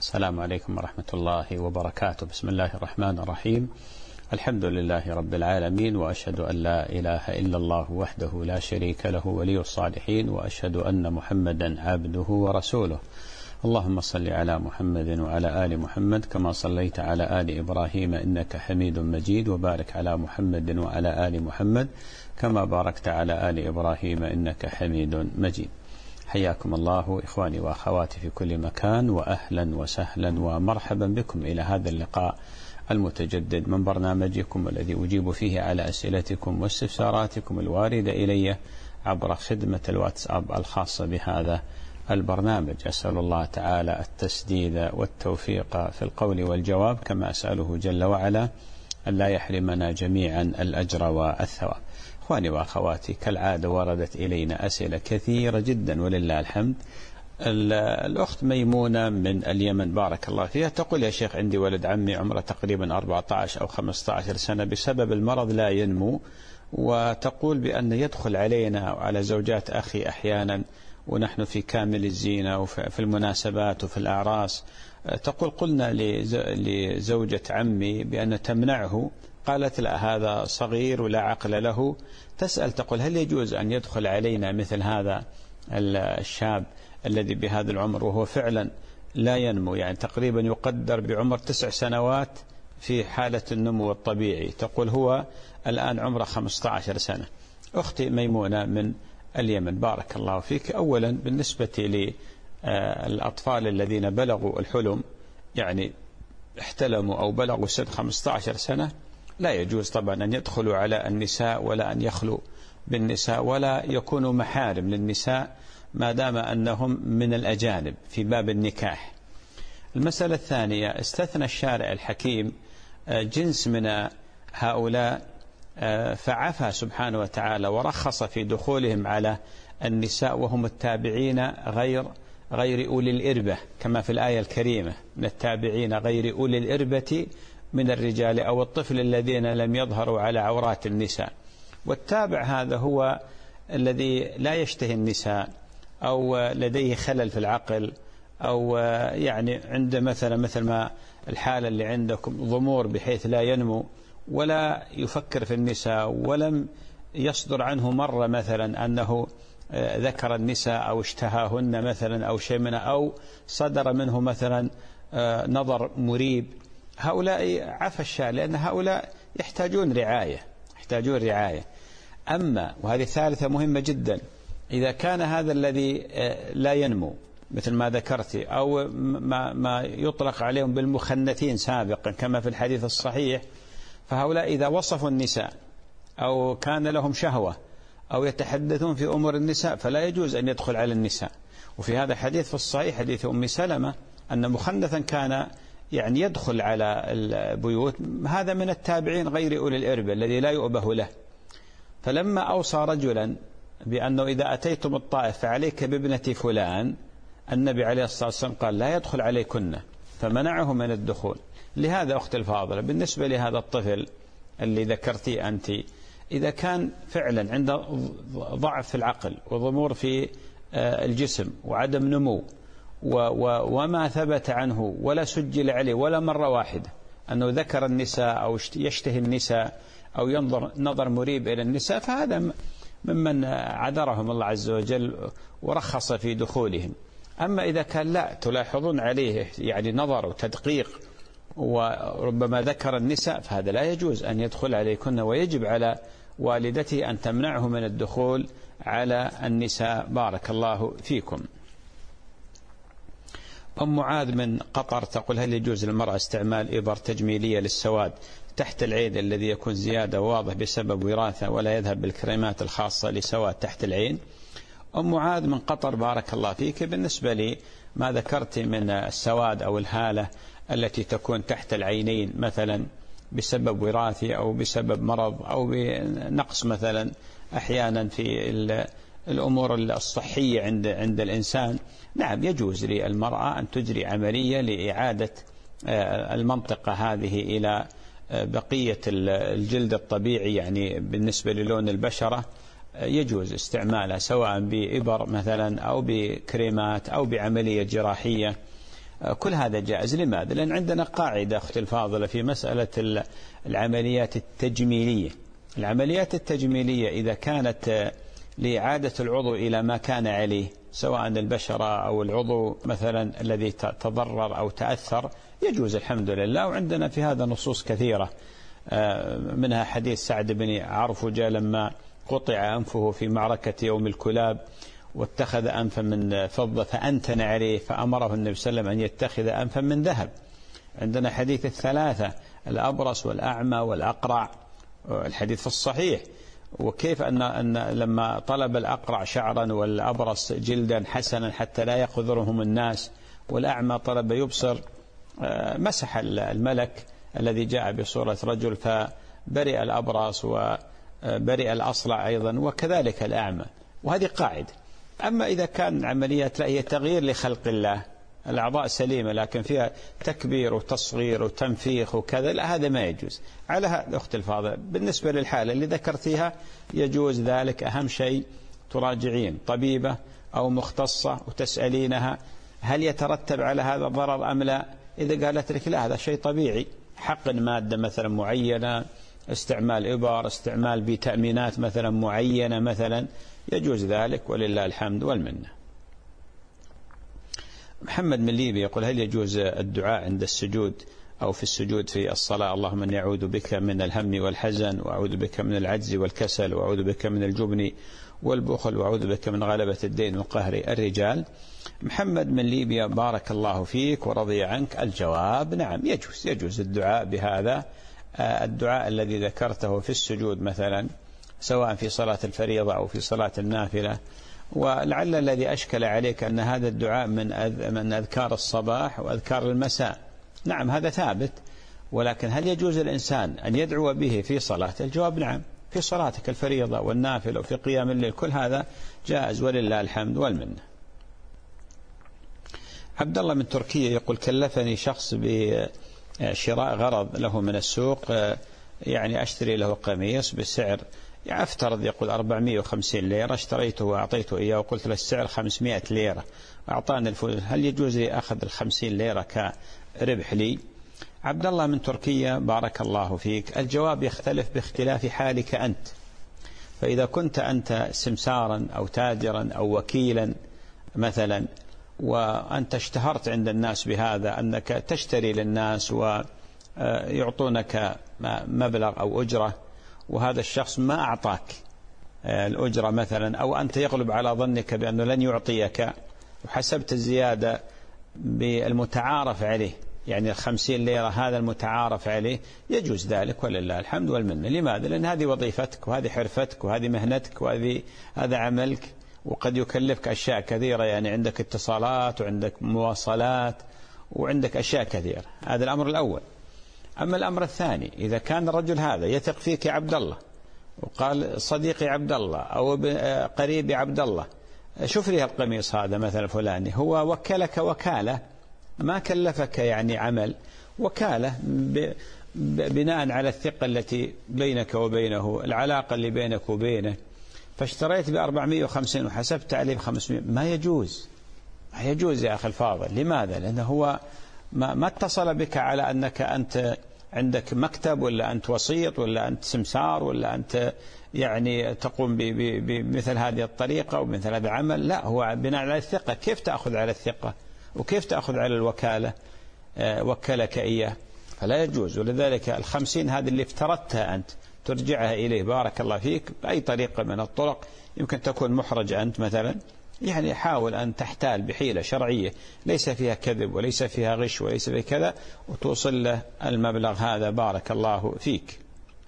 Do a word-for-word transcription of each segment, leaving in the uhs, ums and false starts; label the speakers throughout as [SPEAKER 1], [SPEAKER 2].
[SPEAKER 1] السلام عليكم ورحمة الله وبركاته. بسم الله الرحمن الرحيم. الحمد لله رب العالمين، وأشهد أن لا إله إلا الله وحده لا شريك له ولي الصالحين، وأشهد أن محمدا عبده ورسوله. اللهم صل على محمد وعلى آل محمد كما صليت على آل إبراهيم إنك حميد مجيد، وبارك على محمد وعلى آل محمد كما باركت على آل إبراهيم إنك حميد مجيد. حياكم الله إخواني وأخواتي في كل مكان، وأهلا وسهلا ومرحبا بكم إلى هذا اللقاء المتجدد من برنامجكم الذي أجيب فيه على أسئلتكم واستفساراتكم الواردة إلي عبر خدمة الواتساب الخاصة بهذا البرنامج. أسأل الله تعالى التسديد والتوفيق في القول والجواب، كما أسأله جل وعلا أن لا يحرمنا جميعا الأجر والثواب. إخواني وأخواتي، كالعادة وردت إلينا أسئلة كثيرة جدا ولله الحمد. الأخت ميمونة من اليمن بارك الله فيها تقول: يا شيخ، عندي ولد عمي عمره تقريبا أربعة عشر أو خمسة عشر سنة، بسبب المرض لا ينمو، وتقول بأن يدخل علينا وعلى زوجات أخي أحيانا ونحن في كامل الزينة وفي المناسبات وفي الأعراس. تقول: قلنا لزوجة عمي بأن تمنعه، قالت لا، هذا صغير ولا عقل له. تسأل تقول: هل يجوز أن يدخل علينا مثل هذا الشاب الذي بهذا العمر وهو فعلا لا ينمو، يعني تقريبا يقدر بعمر تسع سنوات في حالة النمو الطبيعي؟ تقول هو الآن عمره خمسة عشر سنة. أختي ميمونة من اليمن بارك الله فيك، أولا بالنسبة للأطفال الذين بلغوا الحلم، يعني احتلموا أو بلغوا سن خمسة عشر سنة، لا يجوز طبعا أن يدخلوا على النساء ولا أن يخلوا بالنساء ولا يكونوا محارم للنساء ما دام أنهم من الأجانب في باب النكاح. المسألة الثانية، استثنى الشارع الحكيم جنس من هؤلاء فعفى سبحانه وتعالى ورخص في دخولهم على النساء وهم التابعين غير غير أولي الإربة، كما في الآية الكريمة: من التابعين غير أولي الإربة من الرجال أو الطفل الذين لم يظهروا على عورات النساء. والتابع هذا هو الذي لا يشتهي النساء أو لديه خلل في العقل، أو يعني عند مثلا مثل ما الحالة اللي عندكم ضمور بحيث لا ينمو ولا يفكر في النساء، ولم يصدر عنه مرة مثلا أنه ذكر النساء أو اشتهاهن مثلا أو شيء منها، أو صدر منه مثلا نظر مريب. هؤلاء عفى الشارع، لأن هؤلاء يحتاجون رعاية يحتاجون رعاية. أما وهذه ثالثة مهمة جدا، إذا كان هذا الذي لا ينمو مثل ما ذكرت، أو ما, ما يطلق عليهم بالمخنثين سابقا كما في الحديث الصحيح، فهؤلاء إذا وصفوا النساء أو كان لهم شهوة أو يتحدثون في أمور النساء فلا يجوز أن يدخل على النساء. وفي هذا الحديث في الصحيح حديث أم سلمة أن مخنثا كان يعني يدخل على البيوت، هذا من التابعين غير أولي الإربة الذي لا يؤبه له. فلما أوصى رجلا بأنه إذا أتيتم الطائف فعليك بابنة فلان، النبي عليه الصلاة والسلام قال: لا يدخل عليكن، فمنعه من الدخول. لهذا أخت الفاضلة، بالنسبة لهذا الطفل اللي ذكرتي أنت، إذا كان فعلا عنده ضعف في العقل وضمور في الجسم وعدم نمو وما ثبت عنه ولا سجل عليه ولا مرة واحدة أنه ذكر النساء أو يشتهي النساء أو ينظر نظر مريب إلى النساء، فهذا ممن عذرهم الله عز وجل ورخص في دخولهم. أما إذا كان لا تلاحظون عليه يعني نظر وتدقيق وربما ذكر النساء، فهذا لا يجوز أن يدخل عليكن، ويجب على والدته أن تمنعه من الدخول على النساء. بارك الله فيكم. أم معاذ من قطر تقول: هل يجوز للمرأة استعمال إبر تجميلية للسواد تحت العين الذي يكون زيادة واضح بسبب وراثة ولا يذهب بالكريمات الخاصة لسواد تحت العين؟ أم معاذ من قطر بارك الله فيك، بالنسبة لي ما ذكرت من السواد أو الهالة التي تكون تحت العينين مثلا بسبب وراثي أو بسبب مرض أو بنقص مثلا أحيانا في الأمور الصحية عند عند الإنسان، نعم يجوز للمرأة أن تجري عملية لإعادة المنطقة هذه إلى بقية الجلد الطبيعي، يعني بالنسبة للون البشرة يجوز استعمالها سواء بإبر مثلا أو بكريمات أو بعملية جراحية. كل هذا جائز. لماذا؟ لأن عندنا قاعدة أختي الفاضلة في مسألة العمليات التجميلية. العمليات التجميلية إذا كانت لإعادة العضو إلى ما كان عليه، سواء البشرة أو العضو مثلا الذي تضرر أو تأثر، يجوز الحمد لله. وعندنا في هذا نصوص كثيرة، منها حديث سعد بن عرفجة لما قطع أنفه في معركة يوم الكلاب واتخذ أنفا من فضة فأنتن عليه فأمره النبي صلى الله عليه وسلم أن يتخذ أنفا من ذهب. عندنا حديث الثلاثة، الأبرص والأعمى والأقرع، الحديث في الصحيح، وكيف أن, أن لما طلب الأقرع شعرا والأبرص جلدا حسنا حتى لا يقذرهم الناس، والأعمى طلب يبصر، مسح الملك الذي جاء بصورة رجل فبرئ الأبرص وبرئ الأصلع أيضا، وكذلك الأعمى. وهذه قاعدة. أما إذا كان عمليات لا هي تغيير لخلق الله، الأعضاء سليمة لكن فيها تكبير وتصغير وتنفيخ وكذا، لا هذا ما يجوز. على هذا أخت الفاضلة بالنسبة للحالة اللي ذكرتيها يجوز ذلك. أهم شيء تراجعين طبيبة أو مختصة وتسألينها هل يترتب على هذا ضرر أم لا. إذا قالت لك لا هذا شيء طبيعي، حقن مادة مثلا معينة، استعمال إبر، استعمال بتأمينات مثلا معينة مثلا، يجوز ذلك ولله الحمد والمنة. محمد من ليبيا يقول هل يجوز الدعاء عند السجود أو في السجود في الصلاة؟ اللهم إني أعوذ بك من الهم والحزن، وأعوذ بك من العجز والكسل، وأعوذ بك من الجبن والبخل، وأعوذ بك من غلبة الدين وقهر الرجال. محمد من ليبيا بارك الله فيك ورضي عنك. الجواب نعم، يجوز يجوز الدعاء بهذا الدعاء الذي ذكرته في السجود مثلا، سواء في صلاة الفريضة أو في صلاة النافلة. ولعل الذي أشكل عليك أن هذا الدعاء من من أذكار الصباح وأذكار المساء. نعم هذا ثابت، ولكن هل يجوز الإنسان أن يدعو به في صلاة؟ الجواب نعم، في صلاتك الفريضة والنافلة وفي قيام الليل كل هذا جائز ولله الحمد والمنة. عبد الله من تركيا يقول كلفني شخص بشراء غرض له من السوق، يعني أشتري له قميص بسعر يعني أفترض يقول أربعمائة وخمسين ليرة، اشتريته وأعطيته إياه وقلت له السعر خمسمائة ليرة، أعطاني الفلوس، هل يجوز لي أخذ الخمسين ليرة كربح لي؟ عبد الله من تركيا بارك الله فيك. الجواب يختلف باختلاف حالك أنت. فإذا كنت أنت سمسارا أو تاجرا أو وكيلا مثلا، وأنت اشتهرت عند الناس بهذا أنك تشتري للناس ويعطونك مبلغ أو أجرة، وهذا الشخص ما أعطاك الأجرة مثلا، أو أنت يغلب على ظنك بأنه لن يعطيك، وحسبت الزيادة بالمتعارف عليه، يعني الخمسين ليرة هذا المتعارف عليه، يجوز ذلك ولله الحمد والمنة. لماذا؟ لأن هذه وظيفتك وهذه حرفتك وهذه مهنتك وهذه هذا عملك، وقد يكلفك أشياء كثيرة، يعني عندك اتصالات وعندك مواصلات وعندك أشياء كثيرة. هذا الأمر الأول. أما الأمر الثاني، إذا كان الرجل هذا يثق فيك يا عبد الله وقال صديقي عبد الله أو قريبي عبد الله شوف لي القميص هذا مثلا فلاني، هو وكلك وكالة، ما كلفك يعني عمل، وكالة بناء على الثقة التي بينك وبينه، العلاقة اللي بينك وبينه، فاشتريت بأربعمائة وخمسين وحسبت عليه بخمسمائة، ما يجوز ما يجوز يا أخي الفاضل. لماذا؟ لأنه هو ما, ما اتصل بك على أنك أنت عندك مكتب ولا أنت وسيط ولا أنت سمسار ولا أنت يعني تقوم بمثل هذه الطريقة ومثل هذا العمل، لا، هو بناء على الثقة. كيف تأخذ على الثقة وكيف تأخذ على الوكالة؟ أه وكلك إياه، فلا يجوز. ولذلك الخمسين هذه اللي افترضتها أنت ترجعها إليه بارك الله فيك بأي طريقة من الطرق. يمكن تكون محرج أنت مثلا، يعني حاول أن تحتال بحيلة شرعية ليس فيها كذب وليس فيها غش وليس فيها كذا، وتوصل له المبلغ هذا بارك الله فيك.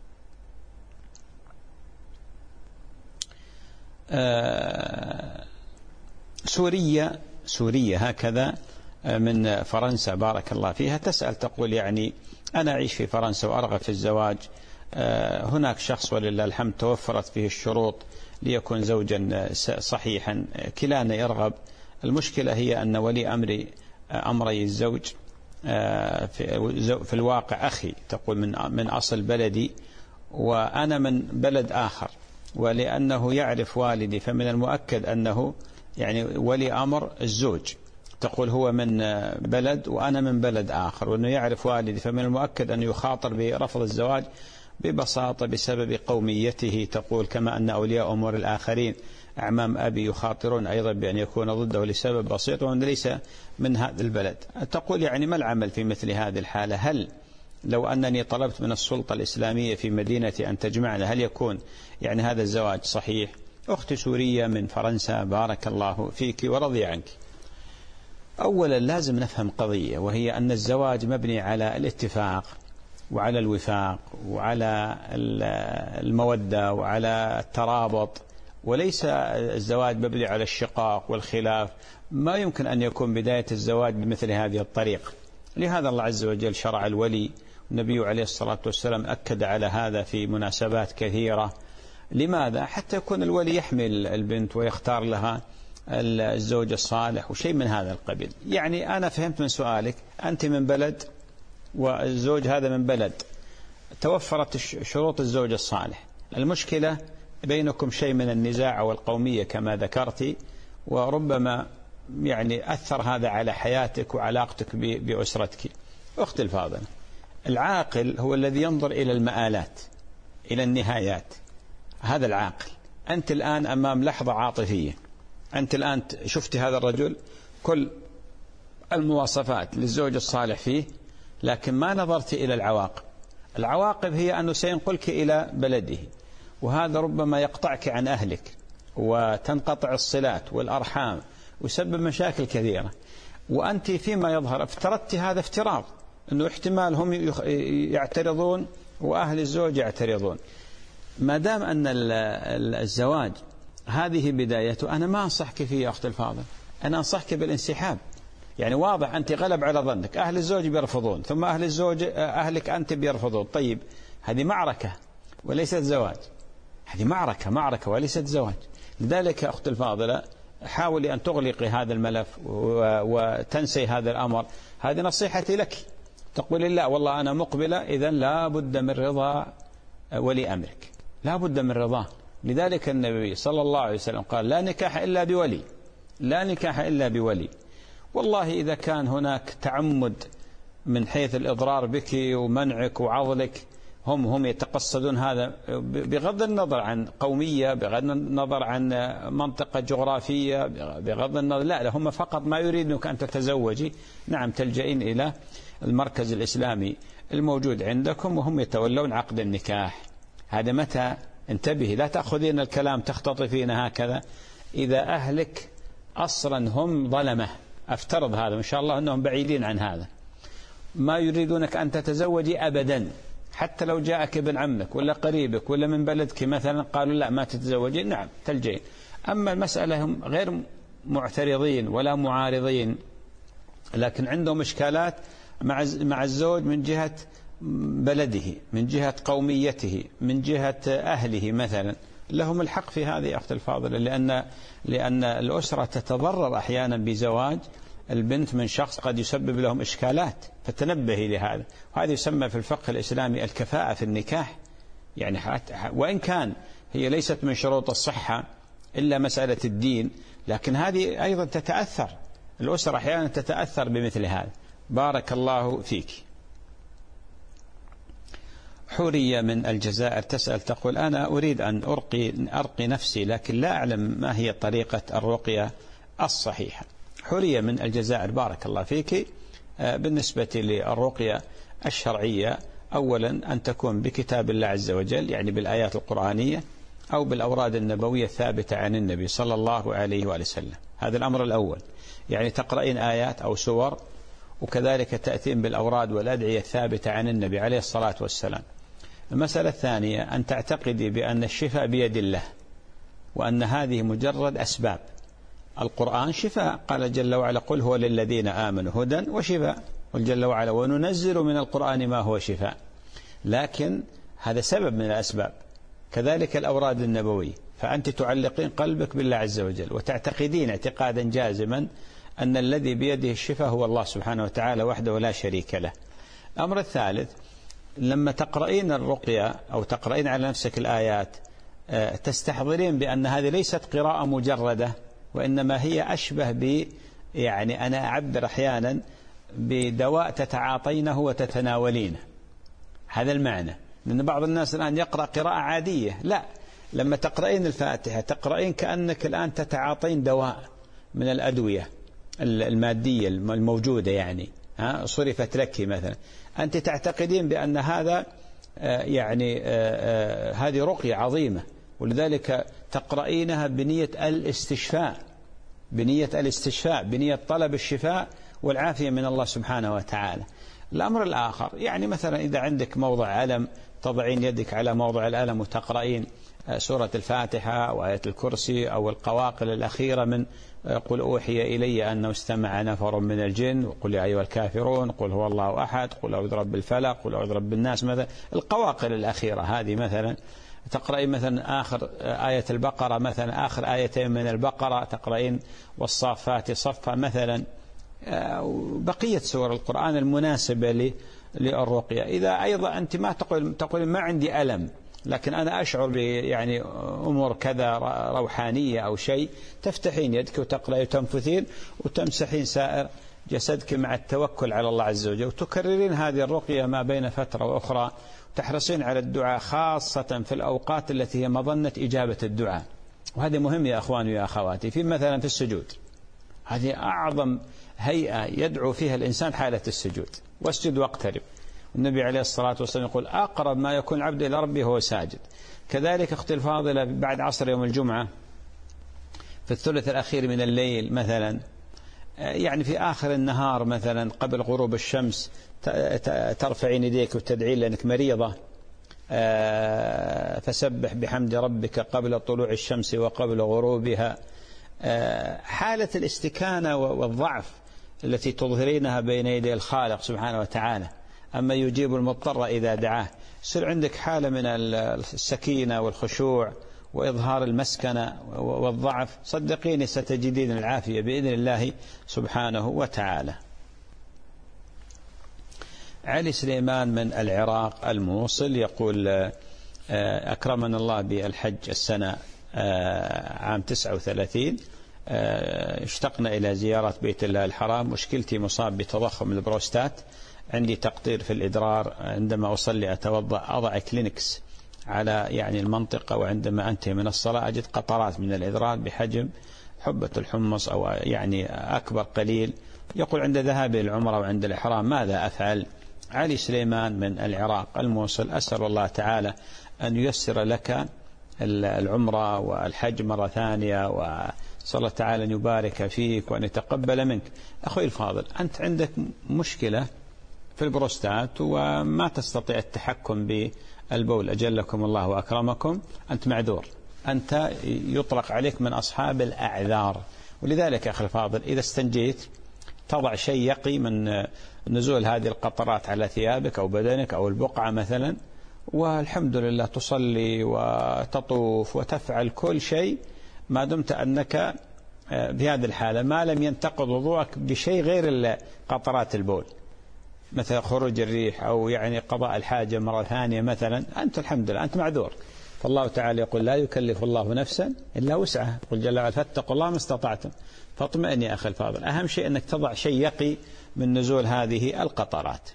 [SPEAKER 1] آه سوريا سوريا هكذا من فرنسا بارك الله فيها تسأل تقول يعني أنا أعيش في فرنسا وأرغب في الزواج، آه هناك شخص ولله الحمد توفرت فيه الشروط ليكون زوجا صحيحا، كلانا يرغب. المشكلة هي أن ولي أمري أمري الزوج في الواقع أخي تقول من من أصل بلدي وأنا من بلد آخر، ولأنه يعرف والدي فمن المؤكد أنه يعني ولي أمر الزوج، تقول هو من بلد وأنا من بلد آخر وأنه يعرف والدي، فمن المؤكد أن يخاطر برفض الزواج ببساطة بسبب قوميته. تقول كما أن أولياء أمور الآخرين أعمام أبي يخاطرون أيضا بأن يكون ضده لسبب بسيط وأن ليس من هذا البلد. تقول يعني ما العمل في مثل هذه الحالة؟ هل لو أنني طلبت من السلطة الإسلامية في مدينتي أن تجمعنا هل يكون يعني هذا الزواج صحيح؟ أختي سورية من فرنسا بارك الله فيك ورضي عنك. أولا لازم نفهم قضية، وهي أن الزواج مبني على الاتفاق وعلى الوفاق وعلى المودة وعلى الترابط، وليس الزواج مبني على الشقاق والخلاف. ما يمكن أن يكون بداية الزواج بمثل هذه الطريقة. لهذا الله عز وجل شرع الولي، النبي عليه الصلاة والسلام أكد على هذا في مناسبات كثيرة. لماذا؟ حتى يكون الولي يحمل البنت ويختار لها الزوج الصالح وشيء من هذا القبيل. يعني أنا فهمت من سؤالك أنت من بلد والزوج هذا من بلد، توفرت شروط الزوج الصالح، المشكلة بينكم شيء من النزاع والقومية كما ذكرتي، وربما يعني أثر هذا على حياتك وعلاقتك بأسرتك. أختي الفاضلة، العاقل هو الذي ينظر إلى المآلات، إلى النهايات. هذا العاقل. أنت الآن أمام لحظة عاطفية، أنت الآن شفت هذا الرجل كل المواصفات للزوج الصالح فيه، لكن ما نظرت إلى العواقب. العواقب هي أنه سينقلك إلى بلده، وهذا ربما يقطعك عن أهلك وتنقطع الصلات والأرحام ويسبب مشاكل كثيرة. وأنت فيما يظهر افترضت هذا افتراض أنه احتمال هم يعترضون وأهل الزوج يعترضون. ما دام أن الزواج هذه بدايته، أنا ما أنصحك فيه يا أختي الفاضل، أنا أنصحك بالانسحاب. يعني واضح أنت غلب على ظنك أهل الزوج بيرفضون، ثم أهل الزوج أهلك أنت بيرفضون. طيب هذه معركة وليست زواج، هذه معركة معركة وليست زواج. لذلك يا أختي الفاضلة حاولي أن تغلقي هذا الملف وتنسي هذا الأمر. هذه نصيحتي لك. تقول لا والله أنا مقبلة، إذن لا بد من رضا ولي أمرك، لا بد من رضاه. لذلك النبي صلى الله عليه وسلم قال لا نكاح إلا بولي، لا نكاح إلا بولي. والله إذا كان هناك تعمد من حيث الإضرار بك ومنعك وعضلك، هم هم يتقصدون هذا بغض النظر عن قومية، بغض النظر عن منطقة جغرافية، بغض النظر، لا هم فقط ما يريدونك أن تتزوجي. نعم تلجئين إلى المركز الإسلامي الموجود عندكم وهم يتولون عقد النكاح. هذا متى؟ انتبهي، لا تأخذين الكلام تختطفين هكذا. إذا أهلك أصلا هم ظلمة، أفترض هذا إن شاء الله أنهم بعيدين عن هذا، ما يريدونك أن تتزوجي أبدا، حتى لو جاءك ابن عمك ولا قريبك ولا من بلدك مثلا قالوا لا ما تتزوجين، نعم تلجين. أما المسألة هم غير معترضين ولا معارضين، لكن عندهم إشكالات مع مع الزوج من جهة بلده، من جهة قوميته، من جهة أهله مثلا. لهم الحق في هذه أخت الفاضلة، لأن لأن الأسرة تتضرر أحيانا بزواج البنت من شخص قد يسبب لهم إشكالات، فتنبهي لهذا. وهذا يسمى في الفقه الإسلامي الكفاءة في النكاح. يعني وإن كان هي ليست من شروط الصحة إلا مسألة الدين، لكن هذه أيضا تتأثر، الأسرة أحيانا تتأثر بمثل هذا. بارك الله فيك. حورية من الجزائر تسأل تقول أنا أريد أن أرقي, أرقي نفسي، لكن لا أعلم ما هي طريقة الرقية الصحيحة. حورية من الجزائر بارك الله فيك. بالنسبة للرقية الشرعية، أولا أن تكون بكتاب الله عز وجل، يعني بالآيات القرآنية أو بالأوراد النبوية الثابتة عن النبي صلى الله عليه وآله وسلم. هذا الأمر الأول، يعني تقرأين آيات أو سور، وكذلك تأتين بالأوراد والأدعية الثابتة عن النبي عليه الصلاة والسلام. المسألة الثانية أن تعتقدي بأن الشفاء بيد الله، وأن هذه مجرد أسباب. القرآن شفاء، قال جل وعلا قل هو للذين آمنوا هدى وشفاء، قل جل وعلا وننزل من القرآن ما هو شفاء، لكن هذا سبب من الأسباب. كذلك الأوراد النبوية، فأنت تعلقين قلبك بالله عز وجل وتعتقدين اعتقادا جازما أن الذي بيده الشفاء هو الله سبحانه وتعالى وحده لا شريك له. الأمر الثالث، لما تقرأين الرقية أو تقرأين على نفسك الآيات تستحضرين بأن هذه ليست قراءة مجردة، وإنما هي أشبه يعني أنا أعبر أحيانا بدواء تتعاطينه وتتناولينه، هذا المعنى. لأن بعض الناس الآن يقرأ قراءة عادية، لا، لما تقرأين الفاتحة تقرأين كأنك الآن تتعاطين دواء من الأدوية المادية الموجودة، يعني ها صرفت لك مثلا، أنت تعتقدين بأن هذا يعني هذه رقية عظيمة، ولذلك تقرأينها بنية الاستشفاء، بنية الاستشفاء، بنية طلب الشفاء والعافية من الله سبحانه وتعالى. الأمر الآخر يعني مثلا إذا عندك موضع ألم تضعين يدك على موضع الألم وتقرأين سورة الفاتحة أو آية الكرسي أو القواقل الأخيرة من قل أوحي إلي أنه استمع نفر من الجن، وقل يا أيها الكافرون، قل هو الله أحد، قل أعوذ برب الفلق، قل أعوذ برب الناس، مثلا القواقل الأخيرة هذه مثلا. تقرأين مثلا آخر آية البقرة، مثلا آخر آيتين من البقرة تقرأين والصافات صفا مثلا، بقية سور القرآن المناسبة للرقية. إذا أيضا أنت ما تقول تقول ما عندي ألم لكن أنا أشعر ب يعني أمور كذا روحانية أو شيء، تفتحين يدك وتقرأين وتنفثين وتمسحين سائر جسدك مع التوكل على الله عز وجل، وتكررين هذه الرقية ما بين فترة وأخرى، تحرصين على الدعاء خاصة في الأوقات التي هي مظنة إجابة الدعاء. وهذا مهم يا أخواني ويا أخواتي، في مثلا في السجود، هذه أعظم هيئة يدعو فيها الإنسان حالة السجود، واسجد واقترب. النبي عليه الصلاة والسلام يقول أقرب ما يكون العبد إلى ربه هو ساجد. كذلك أختي الفاضلة بعد عصر يوم الجمعة في الثلث الأخير من الليل مثلا، يعني في آخر النهار مثلا قبل غروب الشمس ترفعين يديك وتدعين لأنك مريضة، فسبح بحمد ربك قبل طلوع الشمس وقبل غروبها. حالة الاستكانة والضعف التي تظهرينها بين يدي الخالق سبحانه وتعالى، أما يجيب المضطر إذا دعاه. يصير عندك حالة من السكينة والخشوع وإظهار المسكنة والضعف، صدقيني ستجدين العافية بإذن الله سبحانه وتعالى. علي سليمان من العراق الموصل يقول أكرمنا الله بالحج السنة عام تسعة وثلاثين، اشتقنا إلى زيارة بيت الله الحرام. مشكلتي مصاب بتضخم البروستات، عندي تقطير في الإدرار، عندما أصلي أتوضأ أضع كلينكس على يعني المنطقة، وعندما أنتهي من الصلاة أجد قطرات من الإدرار بحجم حبة الحمص أو يعني أكبر قليل. يقول عند ذهابي العمرة وعند الإحرام ماذا أفعل؟ علي سليمان من العراق الموصل، أسأل الله تعالى أن ييسر لك العمرة والحج مرة ثانية، وصلى الله تعالى أن يبارك فيك وأن يتقبل منك. أخوي الفاضل، أنت عندك مشكلة في البروستات وما تستطيع التحكم بالبول، أجلكم الله وأكرمكم، أنت معذور، أنت يطلق عليك من أصحاب الأعذار. ولذلك أخي الفاضل إذا استنجيت تضع شيء يقي من نزول هذه القطرات على ثيابك أو بدنك أو البقعة مثلا، والحمد لله تصلي وتطوف وتفعل كل شيء ما دمت أنك بهذه الحالة ما لم ينتقض وضوءك بشيء غير قطرات البول، مثل خروج الريح أو يعني قضاء الحاجة مرة ثانية مثلا، أنت الحمد لله أنت معذور. فالله تعالى يقول لا يكلف الله نفسا إلا وسعها، قل جل وعلا فاتقوا الله ما استطعتم. فاطمئن يا أخي الفاضل، أهم شيء أنك تضع شيء يقي من نزول هذه القطرات.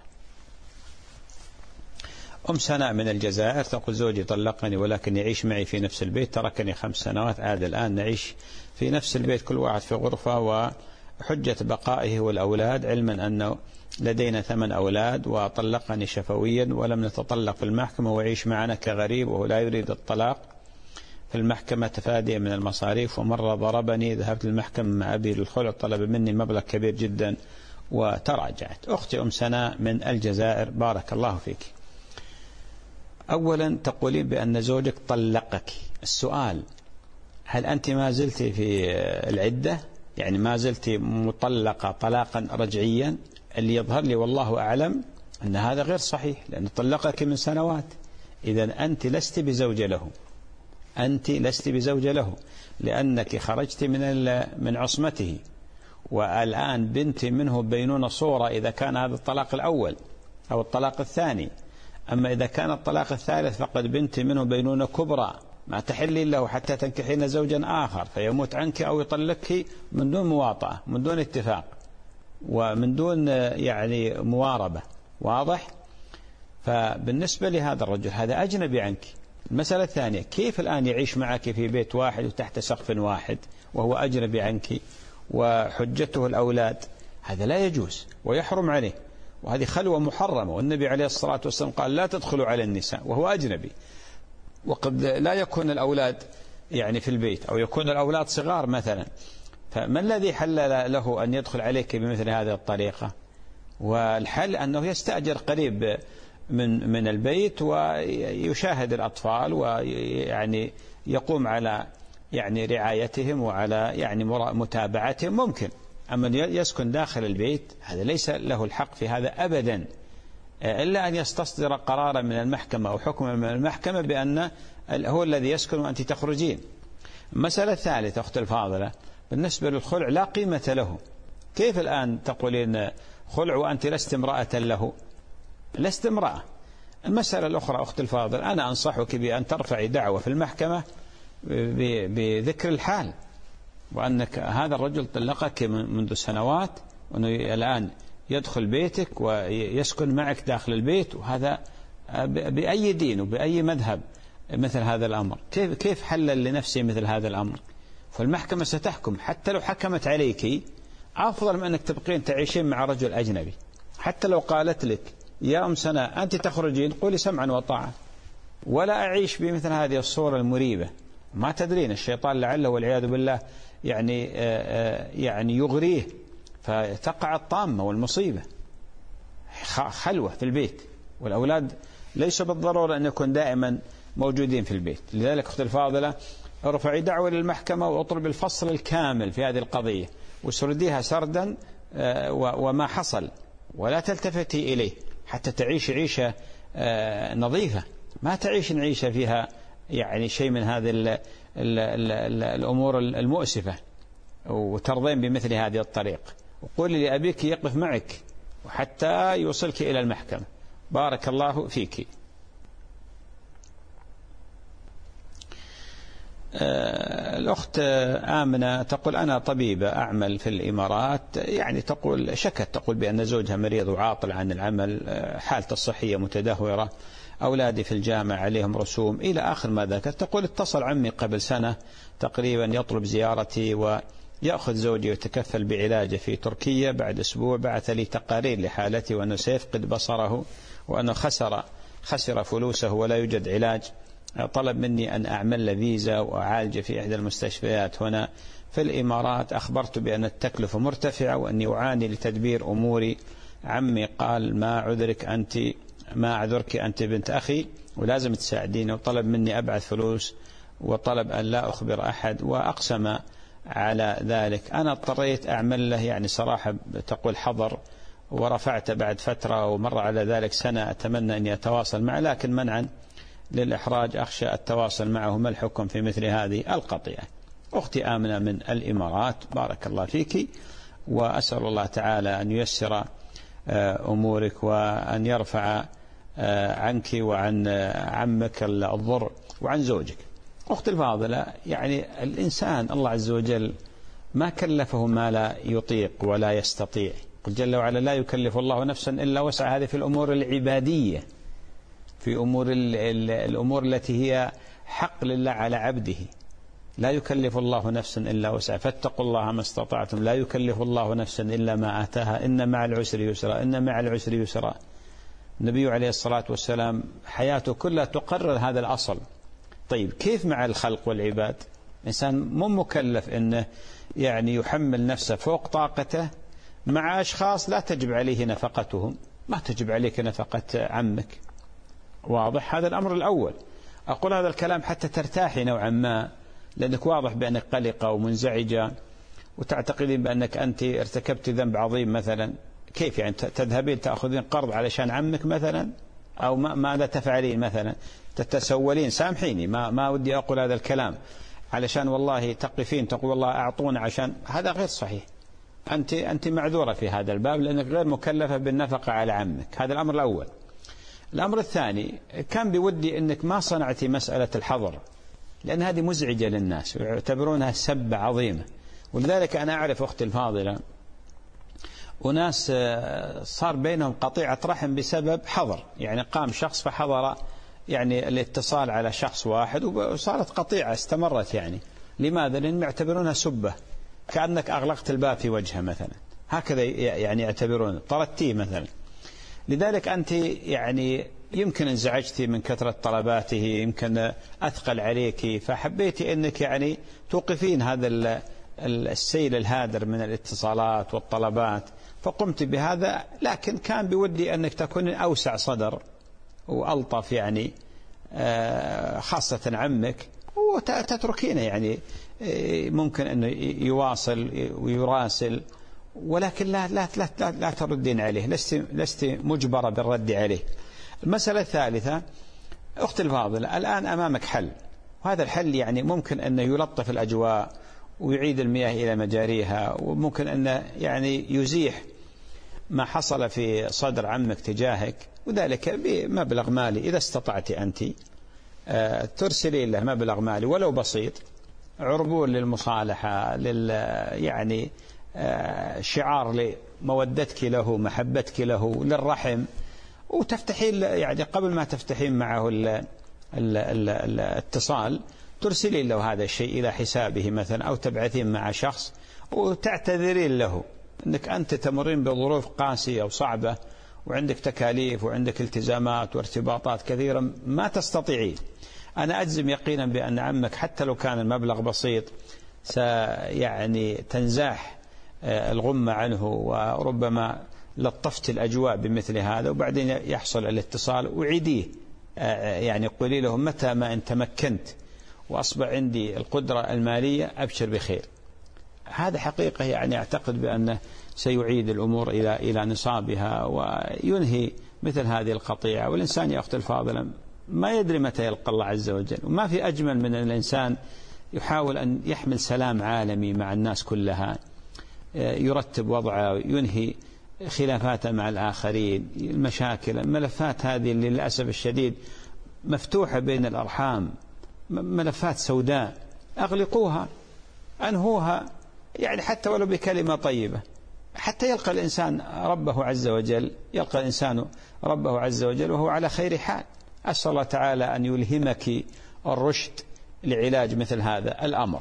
[SPEAKER 1] أم سناء من الجزائر تقول زوجي طلقني ولكن يعيش معي في نفس البيت، تركني خمس سنوات، عاد الآن نعيش في نفس البيت كل واحد في غرفة، وحجة بقائه والأولاد، علما أنه لدينا ثمان أولاد، وطلقني شفويا ولم نتطلق في المحكمة ويعيش معنا كغريب وهو لا يريد الطلاق في المحكمة تفاديا من المصاريف، ومرة ضربني، ذهبت للمحكمة مع أبي للخلع، طلب مني مبلغ كبير جدا وتراجعت. أختي أم سناء من الجزائر بارك الله فيك. أولا تقولين بأن زوجك طلقك، السؤال هل أنت ما زلت في العدة؟ يعني ما زلت مطلقة طلاقا رجعيا؟ اللي يظهر لي والله أعلم أن هذا غير صحيح، لأن طلقك من سنوات، إذا أنت لست بزوجة له، أنت لست بزوجة له، لأنك خرجت من من عصمته، والآن بنت منه بينون صورة إذا كان هذا الطلاق الأول أو الطلاق الثاني. أما إذا كان الطلاق الثالث فقد بنت منه بينونة كبرى، ما تحلين له حتى تنكحين زوجا آخر فيموت عنك أو يطلقك من دون مواطأة، من دون اتفاق، ومن دون يعني مواربة. واضح؟ فبالنسبة لهذا الرجل هذا أجنبي عنك. المسألة الثانية، كيف الآن يعيش معك في بيت واحد وتحت سقف واحد وهو أجنبي عنك وحجته الأولاد؟ هذا لا يجوز ويحرم عليه، وهذه خلوة محرمة، والنبي عليه الصلاة والسلام قال لا تدخلوا على النساء وهو أجنبي. وقد لا يكون الأولاد يعني في البيت، أو يكون الأولاد صغار مثلا، فما الذي حل له أن يدخل عليك بمثل هذه الطريقة؟ والحل أنه يستأجر قريب من من البيت ويشاهد الأطفال ويعني يقوم على يعني رعايتهم وعلى يعني متابعتهم ممكن. أما يسكن داخل البيت هذا ليس له الحق في هذا أبدا، إلا أن يستصدر قرارا من المحكمة أو حكما من المحكمة بأن هو الذي يسكن وأنت تخرجين. المسألة الثالثة أخت الفاضلة، بالنسبة للخلع لا قيمة له. كيف الآن تقولين خلع وأنت لست امرأة له؟ لست امرأة. المسألة الأخرى أخت الفاضل، أنا أنصحك بأن ترفعي دعوة في المحكمة بذكر الحال، وأنك هذا الرجل طلقك منذ سنوات، وأنه الآن يدخل بيتك ويسكن معك داخل البيت، وهذا بأي دين وبأي مذهب مثل هذا الأمر؟ كيف كيف حلل لنفسه مثل هذا الأمر؟ فالمحكمة ستحكم، حتى لو حكمت عليك أفضل من أنك تبقين تعيشين مع رجل أجنبي. حتى لو قالت لك يا أم سنة أنت تخرجين، قولي سمعا وطاعة، ولا أعيش بمثل هذه الصورة المريبة. ما تدرين الشيطان لعله والعياذ بالله يعني يعني يغريه فتقع الطامة والمصيبة. خلوة في البيت، والأولاد ليس بالضرورة أن يكون دائما موجودين في البيت. لذلك أختي الفاضلة ارفعي دعوة للمحكمة واطلب الفصل الكامل في هذه القضية وسرديها سردا وما حصل، ولا تلتفتي إليه حتى تعيش عيشة نظيفة. ما تعيش عيشة فيها يعني شيء من هذه ال ال ال ال الأمور المؤسفة وترضين بمثل هذه الطريق. وقولي لأبيك يقف معك وحتى يوصلك إلى المحكمة. بارك الله فيك. الأخت آمنة تقول أنا طبيبة أعمل في الإمارات، يعني تقول شكت، تقول بأن زوجها مريض وعاطل عن العمل، حالته الصحية متدهورة، أولادي في الجامعة عليهم رسوم إلى آخر ما ذكر. تقول اتصل عمي قبل سنة تقريبا يطلب زيارتي ويأخذ زوجي ويتكفل بعلاجه في تركيا. بعد أسبوع بعث لي تقارير لحالتي وأنه سيفقد بصره وأنه خسر خسر فلوسه ولا يوجد علاج. طلب مني أن أعمل له فيزا وأعالجه في إحدى المستشفيات هنا في الإمارات. أخبرت بأن التكلفة مرتفعة وأني أعاني لتدبير أموري. عمي قال ما عذرك أنت، ما أعذرك أنت بنت أخي ولازم تساعديني، وطلب مني أبعث فلوس وطلب أن لا أخبر أحد وأقسم على ذلك. أنا اضطريت أعمل له يعني صراحة تقول حظر، ورفعت بعد فترة ومر على ذلك سنة أتمنى أن يتواصل معه، لكن منعا للإحراج أخشى التواصل معه. ما الحكم في مثل هذه القضية؟ أختي آمنة من الإمارات، بارك الله فيك، وأسأل الله تعالى أن ييسر أمورك وأن يرفع عنك وعن عمك الضر وعن زوجك. أختي الفاضلة، يعني الإنسان الله عز وجل ما كلفه ما لا يطيق ولا يستطيع. قل جل وعلا لا يكلف الله نفسا إلا وسعها. هذه في الأمور العبادية، في أمور الأمور التي هي حق لله على عبده. لا يكلف الله نفسا إلا وسعها، فاتقوا الله ما استطعتم. لا يكلف الله نفسا إلا ما آتاها، إن مع العسر يسرا، إن مع العسر يسرا. النبي عليه الصلاة والسلام حياته كلها تقرر هذا الأصل. طيب كيف مع الخلق والعباد؟ إنسان مو مكلف إنه يعني يحمل نفسه فوق طاقته مع أشخاص لا تجب عليه نفقتهم. ما تجب عليك نفقة عمك، واضح؟ هذا الأمر الأول. أقول هذا الكلام حتى ترتاحي نوعا ما، لأنك واضح بأنك قلقة ومنزعجة وتعتقدين بأنك أنت ارتكبت ذنب عظيم مثلا. كيف يعني تذهبين تأخذين قرض علشان عمك مثلا؟ أو ماذا تفعلين مثلا؟ تتسولين، سامحيني ما ما ودي أقول هذا الكلام، علشان والله تقفين تقول والله أعطونا عشان، هذا غير صحيح. أنت أنت معذورة في هذا الباب لأنك غير مكلفة بالنفقة على عمك. هذا الأمر الأول. الأمر الثاني، كان بودي أنك ما صنعتي مسألة الحظر، لأن هذه مزعجة للناس ويعتبرونها سبة عظيمة. ولذلك أنا أعرف أختي الفاضلة وناس صار بينهم قطيعة رحم بسبب حظر، يعني قام شخص فحضر يعني الاتصال على شخص واحد وصارت قطيعة استمرت. يعني لماذا؟ لأنهم يعتبرونها سبة، كأنك أغلقت الباب في وجهه مثلا، هكذا يعني يعتبرون، طردتيه مثلا. لذلك أنت يعني يمكن انزعجتي من كثرة طلباته، يمكن أثقل عليك، فحبيتي أنك يعني توقفين هذا السيل الهادر من الاتصالات والطلبات، فقمت بهذا. لكن كان بودي أنك تكون أوسع صدر وألطف، يعني خاصة عمك، وتتركينه يعني ممكن أنه يواصل ويراسل، ولكن لا لا لا لا, لا تردين عليه، لست لست مجبرة بالرد عليه. المسألة الثالثة أختي الفاضلة، الآن أمامك حل، وهذا الحل يعني ممكن أن يلطف الأجواء ويعيد المياه إلى مجاريها، وممكن أن يعني يزيح ما حصل في صدر عمك تجاهك، وذلك بمبلغ مالي. إذا استطعت أنت ترسلي له مبلغ مالي ولو بسيط، عربون للمصالحة، لل يعني شعار لمودتك له، محبتك له، للرحم، وتفتحين يعني قبل ما تفتحين معه الاتصال ترسلي له هذا الشيء إلى حسابه مثلا، أو تبعثين مع شخص وتعتذرين له أنك أنت تمرين بظروف قاسية وصعبة، وعندك تكاليف وعندك التزامات وارتباطات كثيرة ما تستطيعين. أنا أجزم يقينا بأن عمك حتى لو كان المبلغ بسيط سيعني تنزاح الغمة عنه، وربما لطفت الأجواء بمثل هذا، وبعدين يحصل الاتصال وعيديه، يعني قولي لهم متى ما أن تمكنت وأصبح عندي القدرة المالية أبشر بخير. هذا حقيقة يعني أعتقد بأنه سيعيد الأمور إلى إلى نصابها وينهي مثل هذه القطيعة. والإنسان يا أختي الفاضلة ما يدري متى يلقى الله عز وجل، وما في أجمل من أن الإنسان يحاول أن يحمل سلام عالمي مع الناس كلها، يرتب وضعه، ينهي خلافاته مع الآخرين، المشاكل، الملفات هذه اللي للأسف الشديد مفتوحة بين الأرحام، ملفات سوداء، أغلقوها، أنهوها، يعني حتى ولو بكلمة طيبة، حتى يلقى الإنسان ربه عز وجل، يلقى الإنسان ربه عز وجل وهو على خير حال. أسأل الله تعالى أن يلهمك الرشد لعلاج مثل هذا الأمر.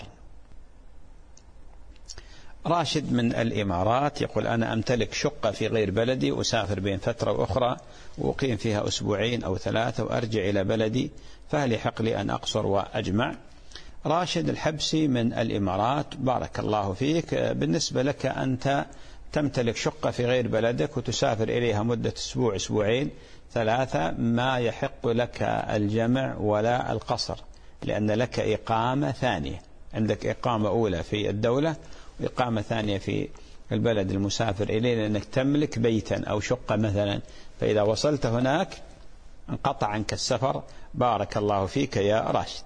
[SPEAKER 1] راشد من الإمارات يقول: أنا أمتلك شقة في غير بلدي، أسافر بين فترة وأخرى وأقيم فيها أسبوعين أو ثلاثة وأرجع إلى بلدي، فهل يحق لي أن أقصر وأجمع؟ راشد الحبسي من الإمارات، بارك الله فيك. بالنسبة لك أنت تمتلك شقة في غير بلدك وتسافر إليها مدة أسبوع أسبوعين ثلاثة، ما يحق لك الجمع ولا القصر، لأن لك إقامة ثانية، عندك إقامة أولى في الدولة وإقامة ثانية في البلد المسافر إليه، لأنك تملك بيتا أو شقة مثلا، فإذا وصلت هناك انقطع عنك السفر. بارك الله فيك يا راشد.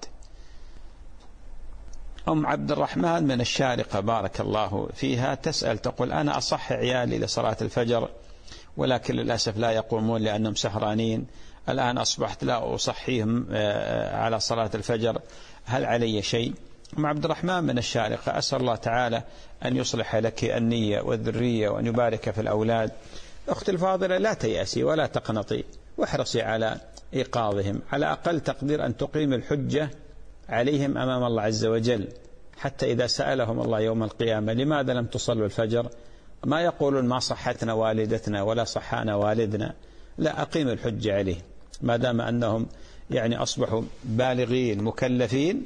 [SPEAKER 1] أم عبد الرحمن من الشارقة بارك الله فيها تسأل تقول: أنا أصح عيالي لصلاة الفجر ولكن للأسف لا يقومون لأنهم سهرانين، الآن أصبحت لا أصحيهم على صلاة الفجر، هل علي شيء؟ أم عبد الرحمن من الشارقة، أسأل الله تعالى أن يصلح لك النية والذرية وأن يبارك في الأولاد. أختي الفاضلة لا تيأسي ولا تقنطي، واحرصي على إيقاظهم، على أقل تقدير أن تقيم الحجة عليهم أمام الله عز وجل، حتى إذا سألهم الله يوم القيامة لماذا لم تصلوا الفجر ما يقولون ما صحتنا والدتنا ولا صحانا والدنا، لا، أقيم الحجة عليهم ما دام أنهم يعني أصبحوا بالغين مكلفين،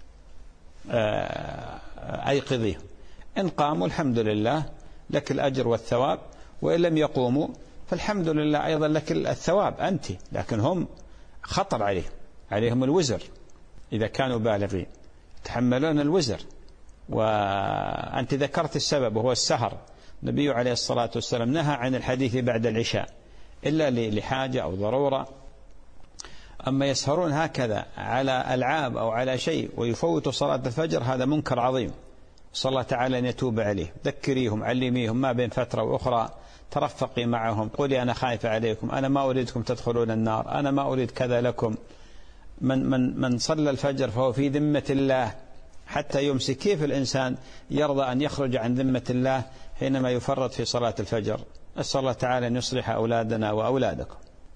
[SPEAKER 1] أيقظيهم. إن قاموا الحمد لله لك الأجر والثواب، وإن لم يقوموا فالحمد لله أيضا لك الثواب أنت، لكن هم خطر عليهم عليهم الوزر، إذا كانوا بالغين يتحملون الوزر. وأنت ذكرت السبب وهو السهر، النبي عليه الصلاة والسلام نهى عن الحديث بعد العشاء إلا لحاجة أو ضرورة. أما يسهرون هكذا على ألعاب أو على شيء ويفوتوا صلاة الفجر، هذا منكر عظيم، صلى الله تعالى أن يتوب عليه. ذكريهم، علميهم، ما بين فترة وأخرى ترفقي معهم، قولي أنا خايفة عليكم، أنا ما أريدكم تدخلون النار، أنا ما أريد كذا لكم، من, من, من صلى الفجر فهو في ذمة الله حتى يمسي. كيف الإنسان يرضى أن يخرج عن ذمة الله حينما يفرط في صلاة الفجر؟ أسأل الله تعالى أن يصلح أولادنا وأولادكم.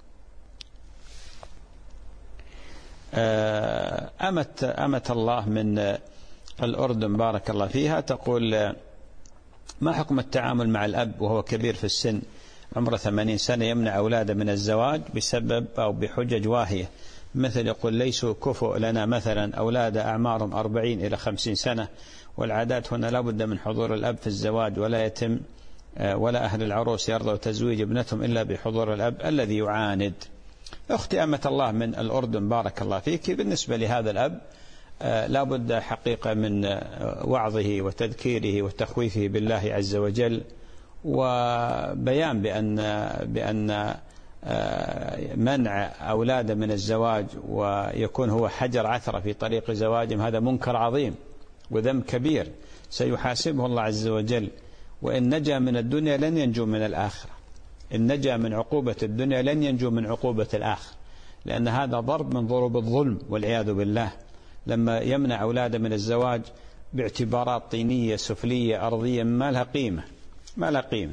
[SPEAKER 1] أمت, أمت الله من الأردن بارك الله فيها تقول: ما حكم التعامل مع الأب وهو كبير في السن عمره ثمانين سنة يمنع أولاده من الزواج بسبب أو بحجج واهية، مثل يقول ليسوا كفؤ لنا، مثلا أولاد أعمارهم أربعين إلى خمسين سنة، والعادات هنا لا بد من حضور الأب في الزواج، ولا يتم ولا أهل العروس يرضوا تزويج ابنتهم إلا بحضور الأب الذي يعاند. أختي أمة الله من الأردن بارك الله فيك، بالنسبة لهذا الأب لا بد حقيقة من وعظه وتذكيره وتخويفه بالله عز وجل، وبيان بأن بأن منع أولاده من الزواج ويكون هو حجر عثرة في طريق زواجهم هذا منكر عظيم وذنب كبير سيحاسبه الله عز وجل، وإن نجا من الدنيا لن ينجو من الآخرة، إن نجا من عقوبة الدنيا لن ينجو من عقوبة الآخرة، لأن هذا ضرب من ضروب الظلم والعياذ بالله، لما يمنع أولاده من الزواج باعتبارات طينية سفلية أرضية ما لها قيمة ما لها قيمة.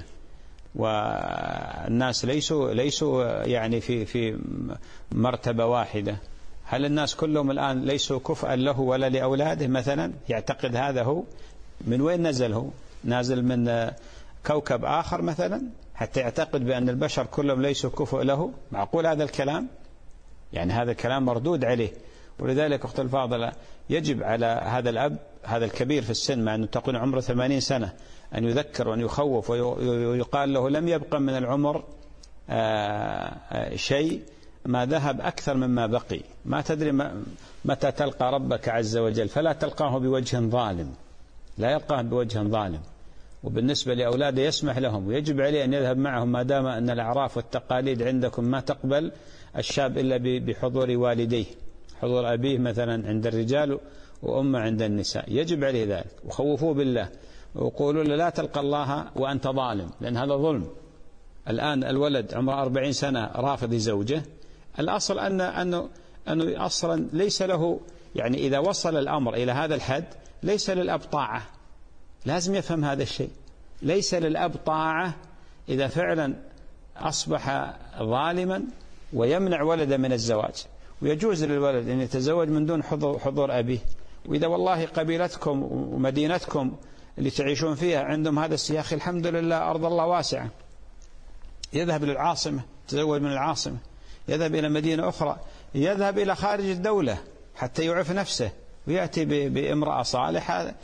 [SPEAKER 1] والناس ليسوا ليسوا يعني في في مرتبة واحدة. هل الناس كلهم الآن ليسوا كفءا له ولا لأولاده مثلا؟ يعتقد هذا هو؟ من وين نزل هو؟ نازل من كوكب آخر مثلا حتى يعتقد بأن البشر كلهم ليسوا كفء له؟ معقول هذا الكلام؟ يعني هذا الكلام مردود عليه. ولذلك أخت الفاضلة يجب على هذا الأب هذا الكبير في السن مع أنه تقول عمره ثمانين سنة أن يذكر وأن يخوف ويقال له لم يبقى من العمر شيء، ما ذهب أكثر مما بقي، ما تدري متى تلقى ربك عز وجل، فلا تلقاه بوجه ظالم، لا يلقاه بوجه ظالم. وبالنسبة لأولاده يسمح لهم ويجب عليه أن يذهب معهم ما دام أن الأعراف والتقاليد عندكم ما تقبل الشاب إلا بحضور والديه، حضور أبيه مثلا عند الرجال وأمه عند النساء، يجب عليه ذلك. وخوفوه بالله وقولوا له لا تلقى الله وأنت ظالم، لأن هذا ظلم. الآن الولد عمره أربعين سنة رافض زوجه، الأصل أن أنه أنه أصلا ليس له، يعني إذا وصل الأمر إلى هذا الحد ليس للأب طاعة، لازم يفهم هذا الشيء، ليس للأب طاعة إذا فعلا أصبح ظالما ويمنع ولده من الزواج. ويجوز للولد أن يتزوج من دون حضور, حضور أبيه. وإذا والله قبيلتكم ومدينتكم اللي تعيشون فيها عندهم هذا السياخ، الحمد لله أرض الله واسعة، يذهب للعاصمة، يتزوج من العاصمة، يذهب إلى مدينة أخرى، يذهب إلى خارج الدولة حتى يعرف نفسه، ويأتي بامرأة صالحة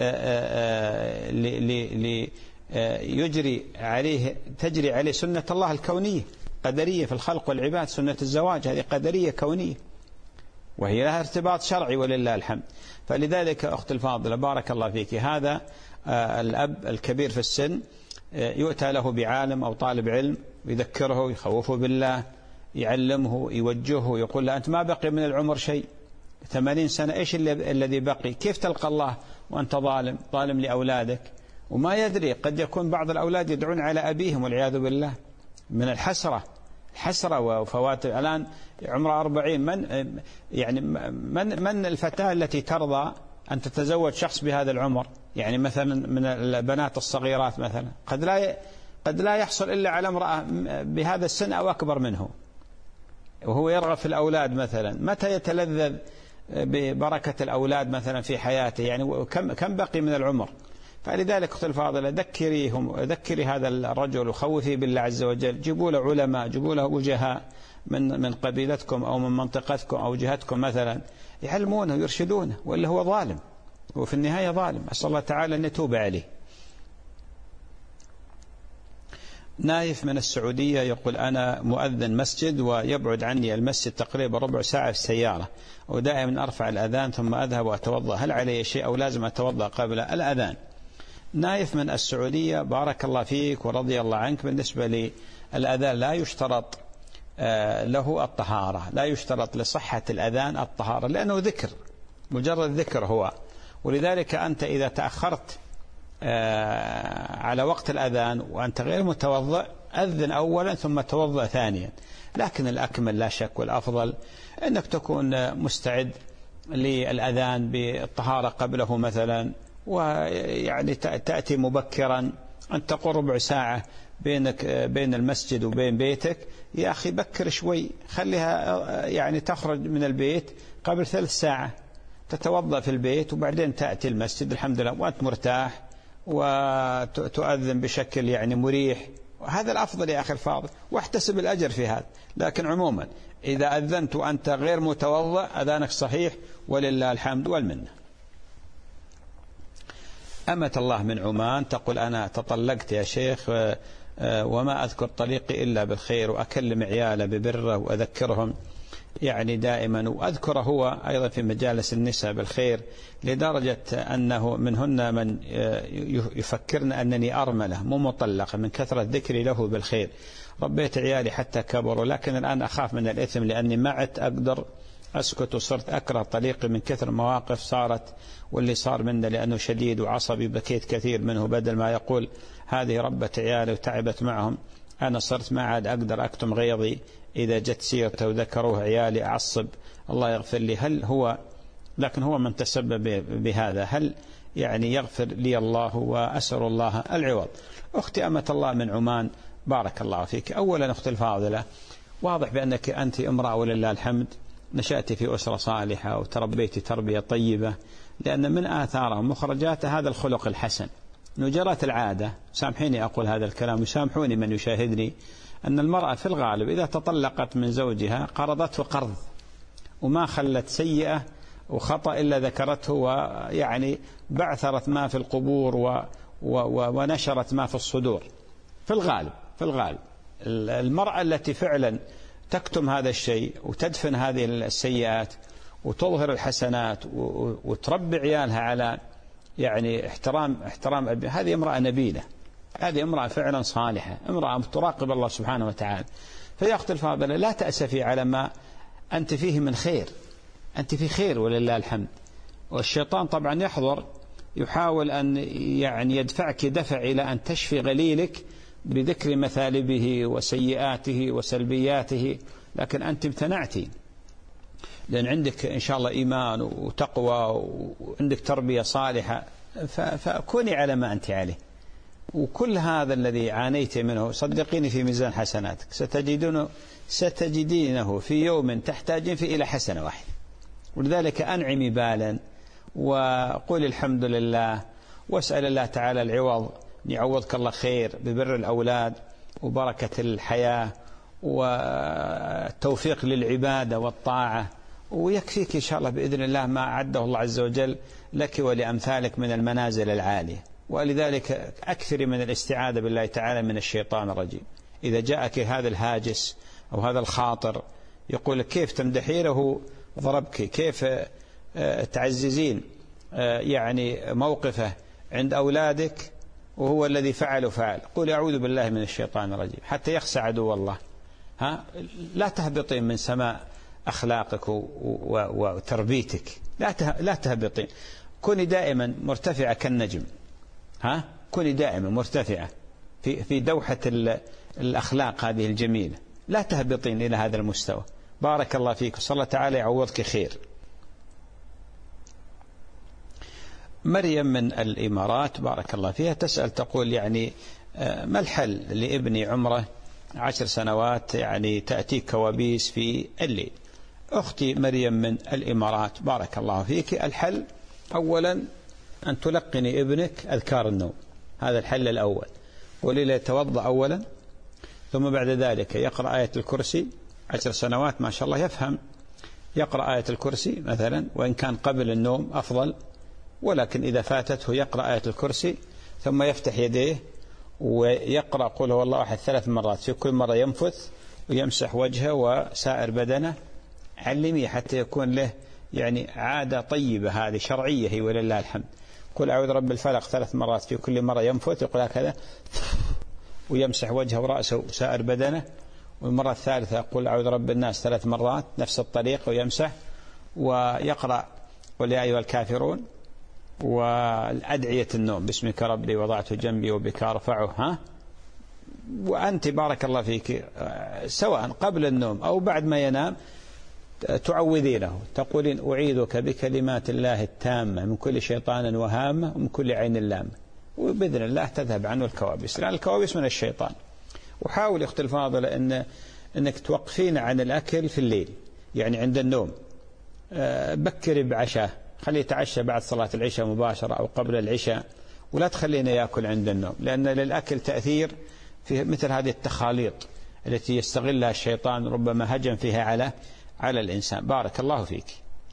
[SPEAKER 1] ليجري عليه تجري عليه سنة الله الكونية قدرية في الخلق والعباد. سنة الزواج هذه قدرية كونية وهي لها ارتباط شرعي ولله الحمد. فلذلك أخت الفاضلة بارك الله فيك، هذا الأب الكبير في السن يؤتى له بعالم أو طالب علم يذكره يخوفه بالله، يعلمه يوجهه، يقول له أنت ما بقي من العمر شيء، ثمانين سنة إيش الذي بقي؟ كيف تلقى الله وأنت ظالم ظالم لأولادك؟ وما يدري قد يكون بعض الأولاد يدعون على أبيهم والعياذ بالله من الحسرة حسرة وفوات. الآن عمره أربعين، من يعني من من الفتاة التي ترضى أن تتزوج شخص بهذا العمر؟ يعني مثلا من البنات الصغيرات مثلا قد لا قد لا يحصل إلا على امرأة بهذا السن أو أكبر منه، وهو يرغب في الأولاد مثلا. متى يتلذذ ببركة الأولاد مثلا في حياته؟ يعني كم كم بقي من العمر؟ فلذلك أخت الفاضلة ذكريهم ذكري هذا الرجل وخوفي بالله عز وجل، جيبوا له علماء، جيبوا له وجهاء من من قبيلتكم أو من منطقتكم أو جهتكم مثلا يعلمونه ويرشدونه، وإلا هو ظالم وفي النهاية ظالم. أسأل الله تعالى أن يتوب عليه. نايف من السعودية يقول أنا مؤذن مسجد ويبعد عني المسجد تقريبا ربع ساعة في السيارة، ودائما أرفع الأذان ثم أذهب وأتوضأ، هل علي شيء أو لازم أتوضأ قبل الأذان؟ نايف من السعودية بارك الله فيك ورضي الله عنك، بالنسبة للأذان لا يشترط له الطهارة، لا يشترط لصحة الأذان الطهارة، لأنه ذكر مجرد ذكر هو. ولذلك أنت إذا تأخرت على وقت الأذان وأنت غير متوضئ أذن أولا ثم توضأ ثانيا. لكن الأكمل لا شك والأفضل أنك تكون مستعد للأذان بالطهارة قبله مثلا، ويعني تأتي مبكرا، أن تقول ربع ساعة بينك بين المسجد وبين بيتك، يا أخي بكر شوي، خليها يعني تخرج من البيت قبل ثلث ساعة، تتوضأ في البيت وبعدين تأتي المسجد الحمد لله وأنت مرتاح وتؤذن بشكل يعني مريح. هذا الأفضل يا أخي الفاضل، واحتسب الأجر في هذا. لكن عموما إذا أذنت وأنت غير متوضأ أذانك صحيح ولله الحمد والمنة. أمة الله من عمان تقول أنا تطلقت يا شيخ وما أذكر طريقي إلا بالخير، وأكلم عيالي ببره وأذكرهم يعني دائما، وأذكر هو أيضا في مجالس النساء بالخير، لدرجة أنه منهن من يفكرن أنني أرملة مو مطلقة من كثرة ذكري له بالخير. ربيت عيالي حتى كبروا، لكن الآن أخاف من الإثم لأني ما عدت أقدر أسكت، وصرت أكره طريقي من كثر مواقف صارت، واللي صار منه لأنه شديد وعصبي بكيت كثير منه، بدل ما يقول هذه ربة عيالي وتعبت معهم، أنا صرت ما عاد أقدر أكتم غيظي إذا جت سيرته وذكروه عيالي أعصب، الله يغفر لي. هل هو لكن هو من تسبب بهذا، هل يعني يغفر لي الله وأسأل الله العوض. أختي أمة الله من عمان بارك الله فيك. أولا أختي الفاضلة، واضح بأنك أنت امرأة ولله الحمد نشأت في أسرة صالحة وتربيت تربية طيبة، لأن من آثار ومخرجات هذا الخلق الحسن. نجرت العادة، سامحيني أقول هذا الكلام وسامحوني من يشاهدني، أن المرأة في الغالب إذا تطلقت من زوجها قرضته قرض، وما خلت سيئة وخطأ إلا ذكرته، ويعني بعثرت ما في القبور و و و ونشرت ما في الصدور. في الغالب في الغالب المرأة التي فعلا تكتم هذا الشيء وتدفن هذه السيئات وتظهر الحسنات وتربي عيالها على يعني احترام احترام أبي، هذه امرأة نبيلة، هذه امرأة فعلا صالحة، امرأة تراقب الله سبحانه وتعالى. فيا أختي الفاضلة لا تأسفي على ما أنت فيه من خير، أنت في خير ولله الحمد. والشيطان طبعا يحضر يحاول أن يعني يدفعك دفع إلى أن تشفي غليلك بذكر مثالبه وسيئاته وسلبياته، لكن أنت امتنعتي، لأن عندك إن شاء الله إيمان وتقوى وعندك تربية صالحة، فكوني على ما أنت عليه. وكل هذا الذي عانيت منه صدقيني في ميزان حسناتك، ستجدونه ستجدينه في يوم تحتاجين فيه إلى حسنة واحدة. ولذلك أنعمي بالا وقول الحمد لله، واسأل الله تعالى العوض، يعوضك الله خير ببر الأولاد وبركة الحياة والتوفيق للعبادة والطاعة، ويكفيك إن شاء الله بإذن الله ما أعده الله عز وجل لك ولأمثالك من المنازل العالية. ولذلك أكثر من الاستعاذة بالله تعالى من الشيطان الرجيم. إذا جاءك هذا الهاجس أو هذا الخاطر يقول كيف تمدحينه ضربك، كيف تعززين يعني موقفه عند أولادك وهو الذي فعل وفعل، قول أعوذ بالله من الشيطان الرجيم حتى يخسى عدو الله. ها لا تهبطين من سماء أخلاقك وتربيتك، لا لا تهبطين، كوني دائما مرتفعة كالنجم. ها كوني دائما مرتفعة في في دوحة الأخلاق هذه الجميلة، لا تهبطين إلى هذا المستوى. بارك الله فيك، صلى الله تعالى يعوضك خير. مريم من الإمارات بارك الله فيها تسأل تقول يعني ما الحل لابني عمره عشر سنوات يعني تأتي كوابيس في الليل. أختي مريم من الإمارات بارك الله فيك، الحل أولا أن تلقني ابنك أذكار النوم، هذا الحل الأول. ولله يتوضأ أولا، ثم بعد ذلك يقرأ آية الكرسي. عشر سنوات ما شاء الله يفهم، يقرأ آية الكرسي مثلا، وإن كان قبل النوم أفضل، ولكن إذا فاتته يقرأ آية الكرسي ثم يفتح يديه ويقرأ قل هو الله أحد ثلاث مرات، في كل مرة ينفث ويمسح وجهه وسائر بدنه. علميه حتى يكون له يعني عادة طيبة، هذه شرعية هي ولله الحمد. قل أعوذ رب الفلق ثلاث مرات، في كل مرة ينفث يقول هكذا ويمسح وجهه ورأسه وسائر بدنه. والمرة الثالثة قل أعوذ رب الناس ثلاث مرات نفس الطريقة ويمسح، ويقرأ قل يا أيها الكافرون والأدعية النوم، باسمك ربي وضعت جنبي وبك أرفعه. ها وأنت بارك الله فيك سواء قبل النوم أو بعد ما ينام تعوذينه، تقولين أعيذك بكلمات الله التامة من كل شيطان وهامة ومن كل عين لامة، وبإذن الله تذهب عنه الكوابيس، لأن الكوابيس من الشيطان. وحاول أختي الفاضلة إن إنك توقفين عن الأكل في الليل، يعني عند النوم بكري بعشاء، خليه يتعشى بعد صلاة العشاء مباشرة أو قبل العشاء، ولا تخلينا يأكل عند النوم، لأن للأكل تأثير في مثل هذه التخاليط التي يستغلها الشيطان، ربما هجم فيها على على الإنسان. بارك الله فيك.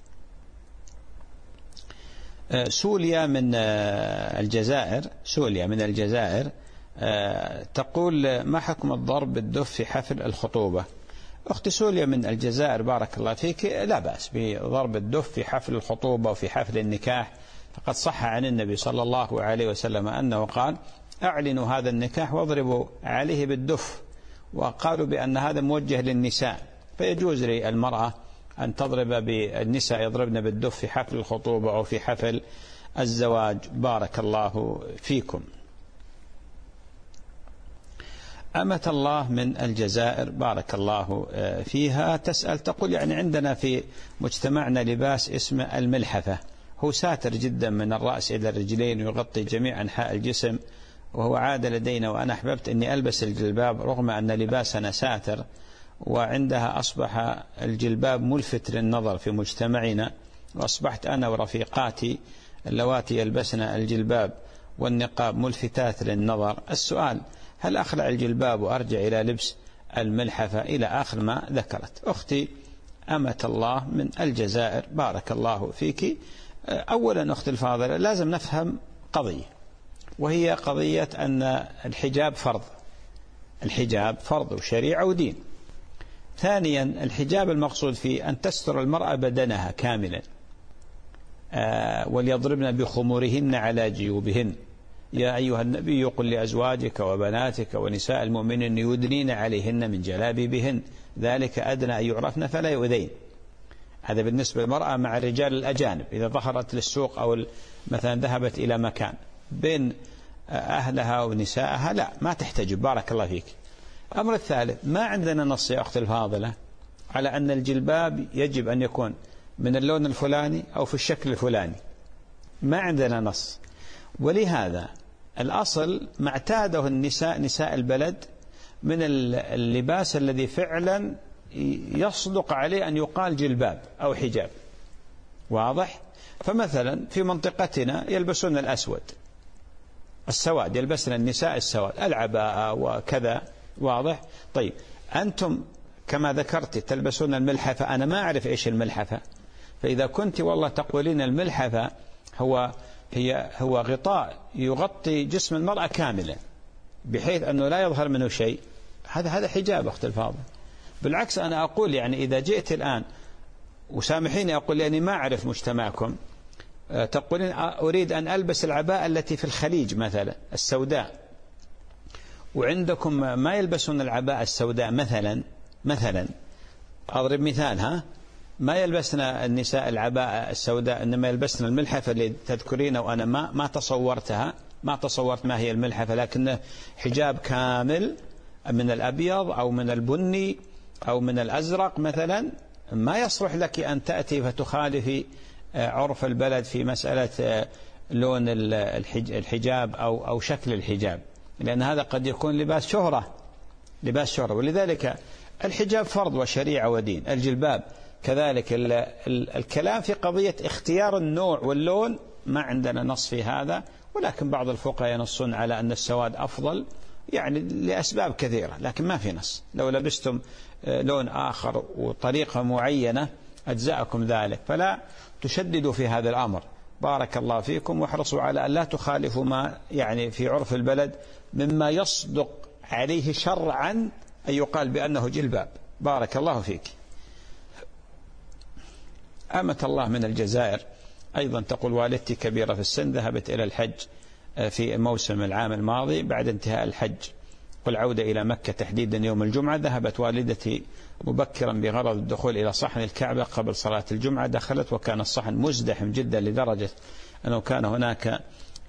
[SPEAKER 1] سوليا من الجزائر سوليا من الجزائر تقول: ما حكم الضرب بالدف في حفل الخطوبة؟ أختي سوليا من الجزائر بارك الله فيك، لا بأس بضرب الدف في حفل الخطوبة وفي حفل النكاح، فقد صح عن النبي صلى الله عليه وسلم أنه قال: أعلنوا هذا النكاح واضربوا عليه بالدف، وقالوا بأن هذا موجه للنساء، فيجوز للمرأة أن تضرب بالنساء يضربن بالدف في حفل الخطوبة أو في حفل الزواج. بارك الله فيكم. أمة الله من الجزائر بارك الله فيها تسأل تقول: يعني عندنا في مجتمعنا لباس اسمه الملحفة، هو ساتر جدا من الرأس إلى الرجلين ويغطي جميع أنحاء الجسم، وهو عادة لدينا، وأنا أحببت أني ألبس الجلباب رغم أن لباسنا ساتر، وعندها أصبح الجلباب ملفت للنظر في مجتمعنا، وأصبحت أنا ورفيقاتي اللواتي يلبسن الجلباب والنقاب ملفتات للنظر. السؤال: هل أخلع الجلباب وأرجع إلى لبس الملحفة؟ إلى آخر ما ذكرت. أختي أمة الله من الجزائر بارك الله فيك. أولا أختي الفاضلة لازم نفهم قضية، وهي قضية أن الحجاب فرض، الحجاب فرض وشريعة ودين. ثانيا الحجاب المقصود فيه أن تستر المرأة بدنها كاملا، آه وليضربن بخمورهن على جيوبهن. يا أيها النبي قل لأزواجك وبناتك ونساء المؤمنين يدنين عليهن من جلابيبهن ذلك أدنى أن يعرفن فلا يؤذين. هذا بالنسبة للمرأة مع الرجال الأجانب، إذا ظهرت للسوق أو مثلا ذهبت إلى مكان بين أهلها ونسائها لا ما تحتجب. بارك الله فيك. الأمر الثالث، ما عندنا نص يا أختي الفاضلة على أن الجلباب يجب أن يكون من اللون الفلاني أو في الشكل الفلاني، ما عندنا نص. ولهذا الأصل ما اعتاده النساء نساء البلد من اللباس الذي فعلا يصدق عليه أن يقال جلباب أو حجاب. واضح؟ فمثلا في منطقتنا يلبسون الأسود، السواد، يلبسن النساء السواد، العباءة وكذا. واضح؟ طيب أنتم كما ذكرت تلبسون الملحفة، أنا ما أعرف إيش الملحفة، فإذا كنت والله تقولين الملحفة هو هي هو غطاء يغطي جسم المرأة كاملا بحيث أنه لا يظهر منه شيء، هذا هذا حجاب أخت الفاضل. بالعكس أنا أقول يعني إذا جئت الآن، وسامحيني أقول لأني ما أعرف مجتمعكم، تقولين أريد أن ألبس العباءة التي في الخليج مثلا السوداء، وعندكم ما يلبسون العباءة السوداء مثلا مثلا أضرب مثال، ها ما يلبسنا النساء العباءة السوداء، إنما يلبسنا الملحفة اللي تذكرينه، وأنا ما ما تصورتها، ما تصورت ما هي الملحفة، لكنه حجاب كامل من الأبيض أو من البني أو من الأزرق مثلا. ما يصلح لك أن تأتي فتخالفي عرف البلد في مسألة لون الحجاب أو أو شكل الحجاب، لأن هذا قد يكون لباس شهرة، لباس شهرة. ولذلك الحجاب فرض وشريعة ودين، الجلباب كذلك. ال ال الكلام في قضية اختيار النوع واللون ما عندنا نص في هذا، ولكن بعض الفقهاء ينصون على أن السواد أفضل يعني لأسباب كثيرة، لكن ما في نص. لو لبستم لون آخر وطريقة معينة أجزاءكم ذلك، فلا تشددوا في هذا الأمر. بارك الله فيكم، واحرصوا على أن لا تخالفوا ما يعني في عرف البلد مما يصدق عليه شرعا أن يقال بأنه جلباب. بارك الله فيك. أمة الله من الجزائر أيضا تقول: والدتي كبيرة في السن، ذهبت إلى الحج في موسم العام الماضي بعد انتهاء الحج والعودة إلى مكة تحديدا يوم الجمعة. ذهبت والدتي مبكرا بغرض الدخول إلى صحن الكعبة قبل صلاة الجمعة. دخلت وكان الصحن مزدحم جدا لدرجة أنه كان هناك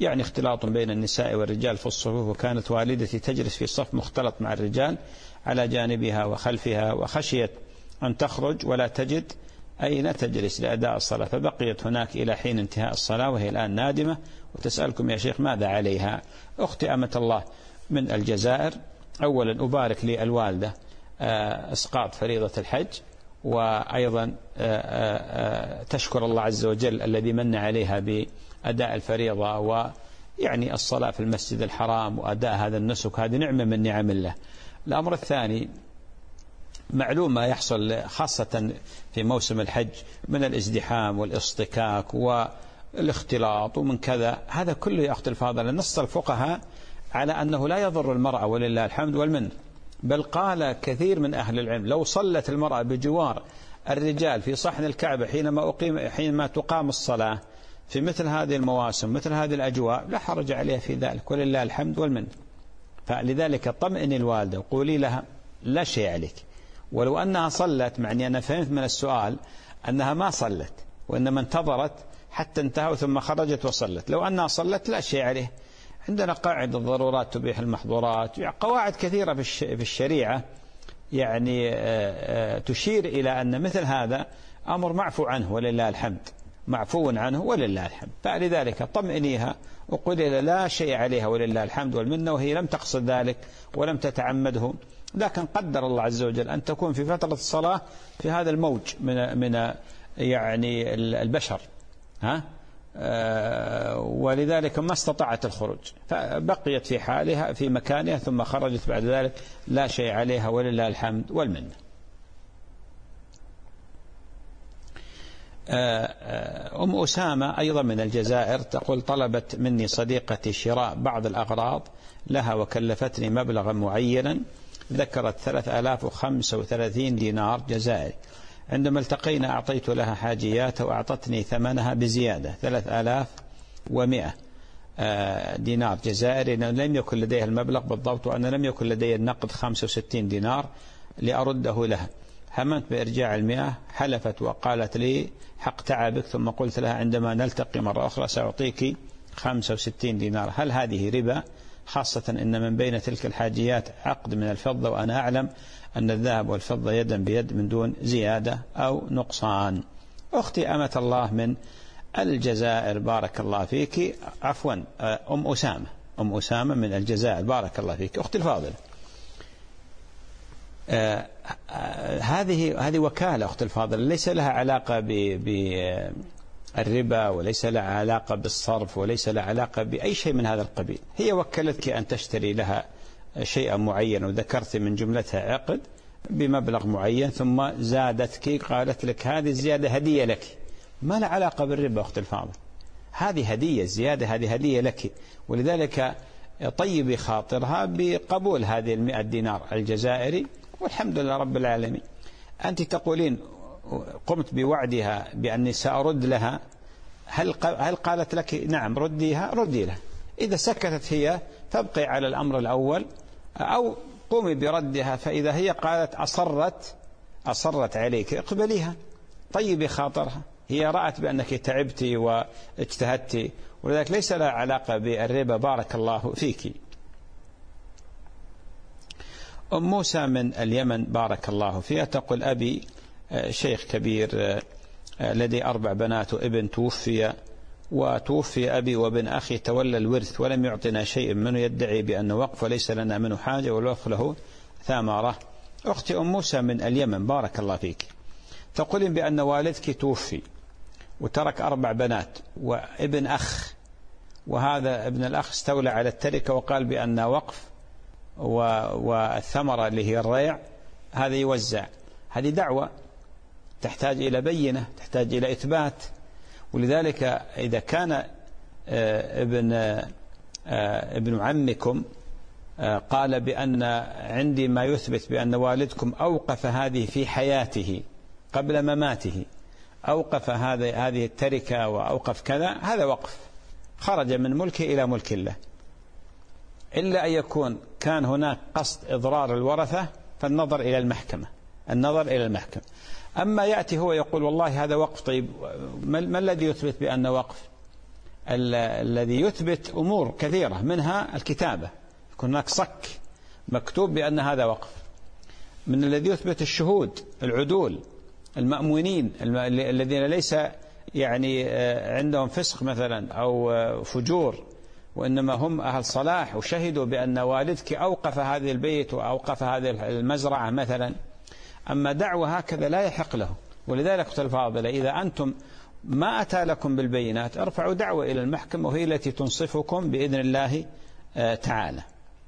[SPEAKER 1] يعني اختلاط بين النساء والرجال في الصفوف، وكانت والدتي تجلس في صف مختلط مع الرجال على جانبها وخلفها، وخشيت أن تخرج ولا تجد أين تجلس لأداء الصلاة، فبقيت هناك إلى حين انتهاء الصلاة، وهي الآن نادمة وتسألكم يا شيخ ماذا عليها. أختي أمة الله من الجزائر، أولا أبارك للوالدة إسقاط فريضة الحج، وأيضا تشكر الله عز وجل الذي من عليها بأداء الفريضة ويعني الصلاة في المسجد الحرام وأداء هذا النسك، هذه نعمة من نعم الله. الأمر الثاني، معلوم ما يحصل خاصة في موسم الحج من الازدحام والاصطكاك والاختلاط ومن كذا، هذا كله يا أخت الفاضلة نص الفقهاء على أنه لا يضر المرأة ولله الحمد والمن، بل قال كثير من أهل العلم لو صلت المرأة بجوار الرجال في صحن الكعبة حينما أقيم حينما تقام الصلاة في مثل هذه المواسم مثل هذه الأجواء لا حرج عليها في ذلك ولله الحمد والمن. فلذلك طمئن الوالدة وقولي لها لا شيء عليك، ولو أنها صلت، معني أنا فهمت من السؤال أنها ما صلت وإنما انتظرت حتى انتهوا ثم خرجت وصلت، لو أنها صلت لا شيء عليه. عندنا قاعدة الضرورات تبيح المحظورات، قواعد كثيرة في الشريعة يعني تشير إلى أن مثل هذا أمر معفو عنه ولله الحمد، معفو عنه ولله الحمد. فلذلك طمئنيها وقولي لا شيء عليها ولله الحمد والمنة، وهي لم تقصد ذلك ولم تتعمده، لكن قدر الله عز وجل أن تكون في فترة الصلاة في هذا الموج من من يعني البشر، ها أه ولذلك ما استطاعت الخروج، فبقيت في حالها في مكانها ثم خرجت بعد ذلك لا شيء عليها ولله الحمد والمنة. أم أسامة أيضا من الجزائر تقول طلبت مني صديقتي شراء بعض الأغراض لها وكلفتني مبلغا معينا، ذكرت ثلاثة آلاف وخمسة وثلاثين دينار جزائري، عندما التقينا أعطيت لها حاجياتها وأعطتني ثمنها بزيادة ثلاثة آلاف ومئة دينار جزائري، لم يكن لديها المبلغ بالضبط وأنا لم يكن لدي النقد خمسة وستين دينار لأرده لها، هممت بإرجاع المئة، حلفت وقالت لي حق تعبك، ثم قلت لها عندما نلتقي مرة أخرى سأعطيك خمسة وستين دينار. هل هذه ربا؟ خاصة إن من بين تلك الحاجيات عقد من الفضة، وأنا أعلم أن الذهب والفضة يدا بيد من دون زيادة أو نقصان. أختي أمة الله من الجزائر بارك الله فيك، عفوا أم أسامة، أم أسامة من الجزائر بارك الله فيك أختي الفاضلة. آه آه هذه هذه وكالة أختي الفاضلة، ليس لها علاقة بالربا وليس لها علاقة بالصرف وليس لها علاقة بأي شيء من هذا القبيل، هي وكلتك أن تشتري لها شيئا معين وذكرت من جملتها عقد بمبلغ معين ثم زادتك، قالت لك هذه الزيادة هدية لك، ما لا علاقة بالربا أختي الفاضلة، هذه هدية، الزيادة هذه هدية لك، ولذلك طيبي خاطرها بقبول هذه المئة دينار الجزائري والحمد لله رب العالمين. أنت تقولين قمت بوعدها بأني سأرد لها، هل هل قالت لك نعم رديها؟ ردي لها، إذا سكتت هي فابقي على الأمر الأول أو قومي بردها، فإذا هي قالت أصرت أصرت عليك اقبليها، طيبي خاطرها، هي رأت بأنك تعبتي واجتهدتي، ولذلك ليس لها علاقة بالربا بارك الله فيك. أم موسى من اليمن بارك الله فيها تقول أبي شيخ كبير لدي أربع بنات وابن توفي، وتوفي أبي وابن أخي تولى الورث ولم يعطنا شيء منه، يدعي بأنه وقف وليس لنا منه حاجة والوقف له ثمرة. أختي أم موسى من اليمن بارك الله فيك تقولين بأن والدك توفي وترك أربع بنات وابن أخ، وهذا ابن الأخ استولى على التركة وقال بأن وقف والثمرة اللي هي الريع هذا يوزع، هذه دعوة تحتاج إلى بينة، تحتاج إلى إثبات، ولذلك إذا كان ابن ابن عمكم قال بأن عندي ما يثبت بأن والدكم أوقف هذه في حياته قبل مماته، أوقف هذه هذه التركة وأوقف كذا، هذا وقف خرج من ملكه إلى ملك الله، إلا أن يكون كان هناك قصد إضرار الورثة فالنظر إلى المحكمة، النظر إلى المحكمة. أما يأتي هو يقول والله هذا وقف، طيب ما الذي يثبت بأنه وقف؟ الذي يثبت أمور كثيرة منها الكتابة، يكون هناك صك مكتوب بأن هذا وقف، من الذي يثبت الشهود العدول المأمونين الذين ليس يعني عندهم فسق مثلا أو فجور، وإنما هم أهل صلاح وشهدوا بأن والدك أوقف هذه البيت وأوقف هذه المزرعة مثلا. أما دعوة هكذا لا يحق له. ولذلك قلت الفاضلة إذا أنتم ما أتى لكم بالبينات ارفعوا دعوة إلى المحكمة وهي التي تنصفكم بإذن الله تعالى.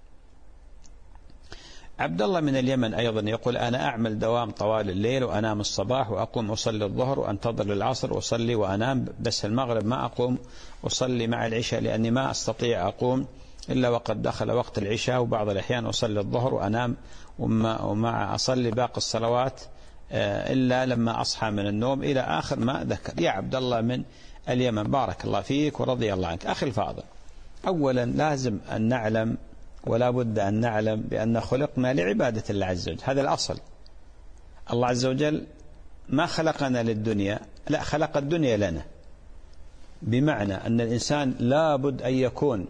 [SPEAKER 1] عبد الله من اليمن أيضا يقول أنا أعمل دوام طوال الليل وأنام الصباح وأقوم أصلي الظهر وأنتظر العصر وأصلي وأنام، بس المغرب ما أقوم أصلي مع العشاء لأني ما أستطيع أقوم إلا وقد دخل وقت العشاء، وبعض الأحيان أصلي الظهر وأنام ومع أصلي باقي الصلوات إلا لما أصحى من النوم إلى آخر ما ذكر. يا عبد الله من اليمن بارك الله فيك ورضي الله عنك. أخي الفاضل، أولا لازم أن نعلم ولا بد أن نعلم بأن خلقنا لعبادة الله عز وجل، هذا الأصل. الله عز وجل ما خلقنا للدنيا، لا خلق الدنيا لنا، بمعنى أن الإنسان لا بد أن يكون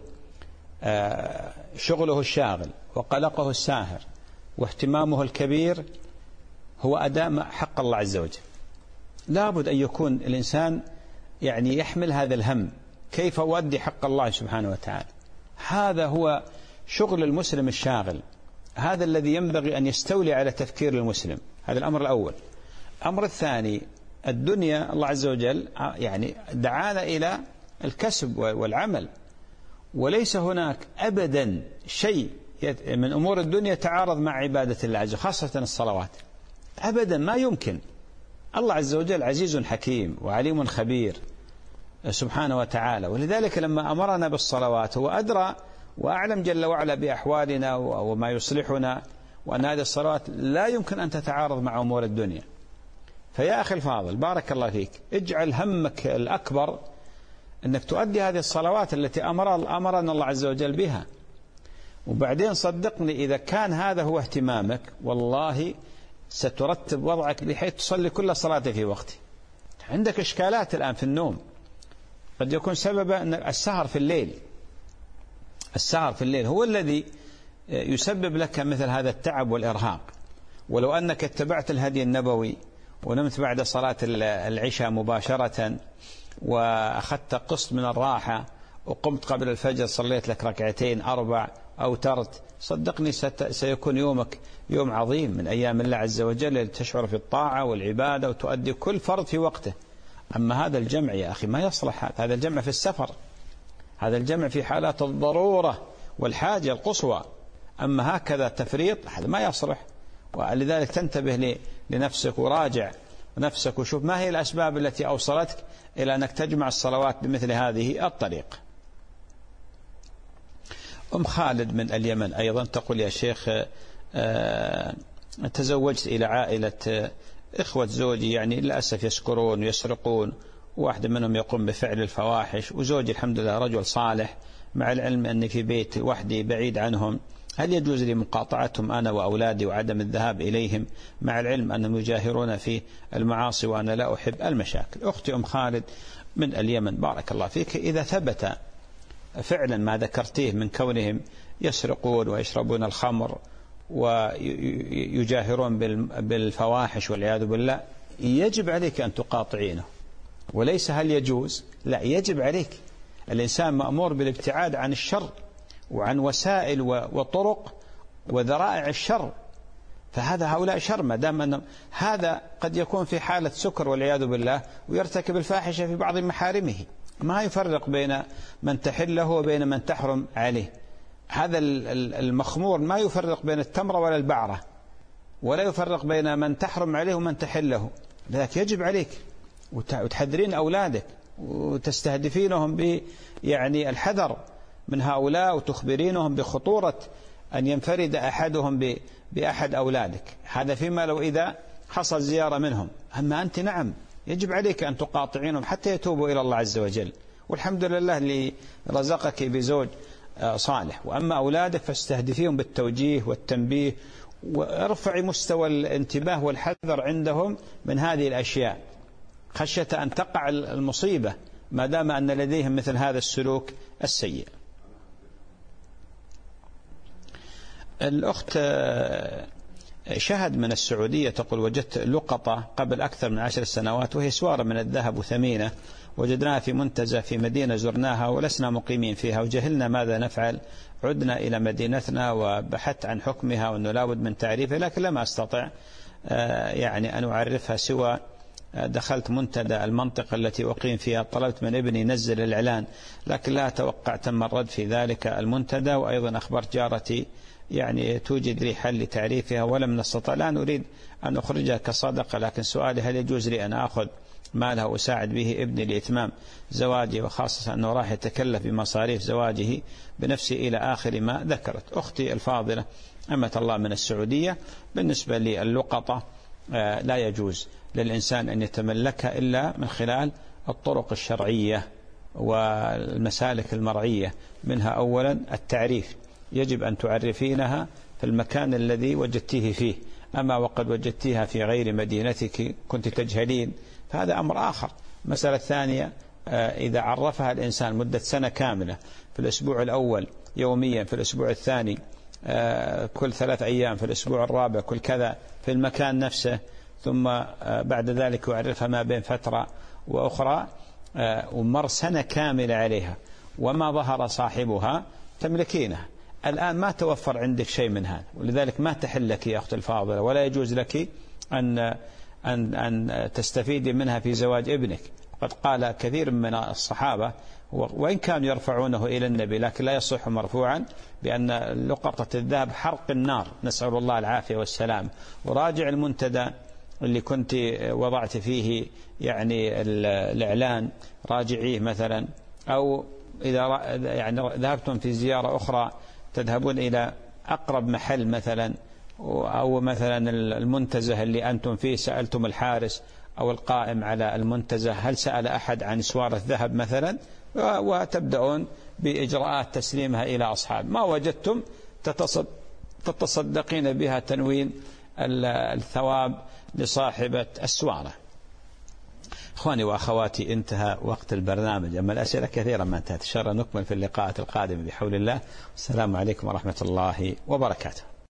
[SPEAKER 1] شغله الشاغل وقلقه الساهر واهتمامه الكبير هو أداء حق الله عز وجل. لا بد أن يكون الإنسان يعني يحمل هذا الهم، كيف أؤدي حق الله سبحانه وتعالى. هذا هو شغل المسلم الشاغل، هذا الذي ينبغي أن يستولي على تفكير المسلم. هذا الأمر الأول. الأمر الثاني، الدنيا الله عز وجل يعني دعانا إلى الكسب والعمل، وليس هناك أبدا شيء من أمور الدنيا يتعارض مع عبادة الله عز وجل، خاصة الصلوات، أبدا ما يمكن. الله عز وجل عزيز حكيم وعليم خبير سبحانه وتعالى، ولذلك لما أمرنا بالصلوات هو أدرى وأعلم جل وعلا بأحوالنا وما يصلحنا، وأن هذه الصلوات لا يمكن أن تتعارض مع أمور الدنيا. فيا أخي الفاضل بارك الله فيك، اجعل همك الأكبر أنك تؤدي هذه الصلوات التي أمر أمرنا الله عز وجل بها. وبعدين صدقني إذا كان هذا هو اهتمامك والله سترتب وضعك بحيث تصلي كل صلاة في وقته. عندك إشكالات الآن في النوم، قد يكون سببا أن السهر في الليل، السهر في الليل هو الذي يسبب لك مثل هذا التعب والإرهاق. ولو أنك اتبعت الهدي النبوي ونمت بعد صلاة العشاء مباشرة وأخذت قسط من الراحة وقمت قبل الفجر صليت لك ركعتين أربع أو ترت، صدقني سيكون يومك يوم عظيم من أيام الله عز وجل، تشعر في الطاعة والعبادة وتؤدي كل فرض في وقته. أما هذا الجمع يا أخي ما يصلح، هذا الجمع في السفر، هذا الجمع في حالات الضرورة والحاجة القصوى. أما هكذا تفريط هذا ما يصلح. ولذلك تنتبه لنفسك وراجع نفسك وشوف ما هي الأسباب التي أوصلتك إلى أنك تجمع الصلوات بمثل هذه الطريقة. أم خالد من اليمن أيضا تقول يا شيخ آه تزوجت إلى عائلة إخوة زوجي، يعني للأسف يسكرون ويسرقون، واحد منهم يقوم بفعل الفواحش، وزوجي الحمد لله رجل صالح، مع العلم أني في بيت وحدي بعيد عنهم، هل يجوز لي مقاطعتهم أنا وأولادي وعدم الذهاب إليهم مع العلم أنهم يجاهرون في المعاصي وأنا لا أحب المشاكل؟ أختي أم خالد من اليمن بارك الله فيك، إذا ثبت فعلا ما ذكرتيه من كونهم يسرقون ويشربون الخمر ويجاهرون بالفواحش والعياذ بالله، يجب عليك أن تقاطعينه، وليس هل يجوز، لا يجب عليك. الإنسان مأمور بالابتعاد عن الشر وعن وسائل وطرق وذرائع الشر، فهذا هؤلاء شر، ما دام أن هذا قد يكون في حالة سكر والعياذ بالله ويرتكب الفاحشة في بعض محارمه، ما يفرق بين من تحله وبين من تحرم عليه. هذا المخمور ما يفرق بين التمر ولا البعرة، ولا يفرق بين من تحرم عليه ومن تحله. لذلك يجب عليك وتحذرين أولادك وتستهدفينهم ب يعني الحذر من هؤلاء، وتخبرينهم بخطورة أن ينفرد أحدهم بأحد أولادك، هذا فيما لو إذا حصل زيارة منهم. أما أنت نعم يجب عليك أن تقاطعينهم حتى يتوبوا إلى الله عز وجل، والحمد لله اللي رزقك بزوج صالح. وأما أولادك فاستهدفيهم بالتوجيه والتنبيه، وارفعي مستوى الانتباه والحذر عندهم من هذه الأشياء خشية أن تقع المصيبة ما دام أن لديهم مثل هذا السلوك السيء. الأخت شهد من السعودية تقول: وجدت لقطة قبل أكثر من عشر سنوات وهي سوارة من الذهب ثمينة، وجدناها في منتزه في مدينة زرناها ولسنا مقيمين فيها وجهلنا ماذا نفعل. عدنا إلى مدينتنا وبحثت عن حكمها وأنه لا بد من تعريفها، لكن لم أستطع يعني أن أعرفها، سوى دخلت منتدى المنطقة التي أقيم فيها، طلبت من ابني ينزل الإعلان، لكن لا أتوقع تم الرد في ذلك المنتدى. وأيضا أخبرت جارتي يعني توجد لي حل لتعريفها ولم نستطع. الآن أريد أن أخرجها كصدقة، لكن سؤالي: هل يجوز لي أن أخذ مالها وأساعد به ابني لإتمام زواجي، وخاصة أنه راح يتكلف بمصاريف زواجه بنفسه إلى آخر ما ذكرت. أختي الفاضلة أمة الله من السعودية، بالنسبة للقطة لا يجوز للإنسان أن يتملكها إلا من خلال الطرق الشرعية والمسالك المرعية، منها أولا التعريف، يجب أن تعرفينها في المكان الذي وجدتيه فيه. أما وقد وجدتيها في غير مدينتك كنت تجهلين فهذا أمر آخر. مسألة ثانية: إذا عرفها الإنسان مدة سنة كاملة، في الأسبوع الأول يوميا، في الأسبوع الثاني كل ثلاث أيام، في الأسبوع الرابع كل كذا، في المكان نفسه، ثم بعد ذلك يعرفها ما بين فترة وأخرى، ومر سنة كاملة عليها وما ظهر صاحبها، تملكينها. الآن ما توفر عندك شيء من هذا، ولذلك ما تحل لك يا أخت الفاضلة، ولا يجوز لك أن أن أن تستفيدي منها في زواج ابنك. قد قال كثير من الصحابة، وإن كانوا يرفعونه إلى النبي، لكن لا يصح مرفوعا، بأن لقطة الذهب حرق النار، نسأل الله العافية والسلام. وراجع المنتدى اللي كنت وضعت فيه يعني الإعلان، راجعيه مثلا، أو إذا يعني ذهبتم في زيارة أخرى تذهبون إلى أقرب محل مثلا، أو مثلا المنتزه اللي أنتم فيه سألتم الحارس أو القائم على المنتزه هل سأل أحد عن سوارة ذهب مثلا، وتبدأون بإجراءات تسليمها إلى أصحاب. ما وجدتم تتصدقين بها تنوين الثواب لصاحبة السوارة. إخواني وأخواتي، انتهى وقت البرنامج، أما الأسئلة كثيرة ما انتهت. إن شاء الله نكمل في اللقاءات القادمة بحول الله. والسلام عليكم ورحمة الله وبركاته.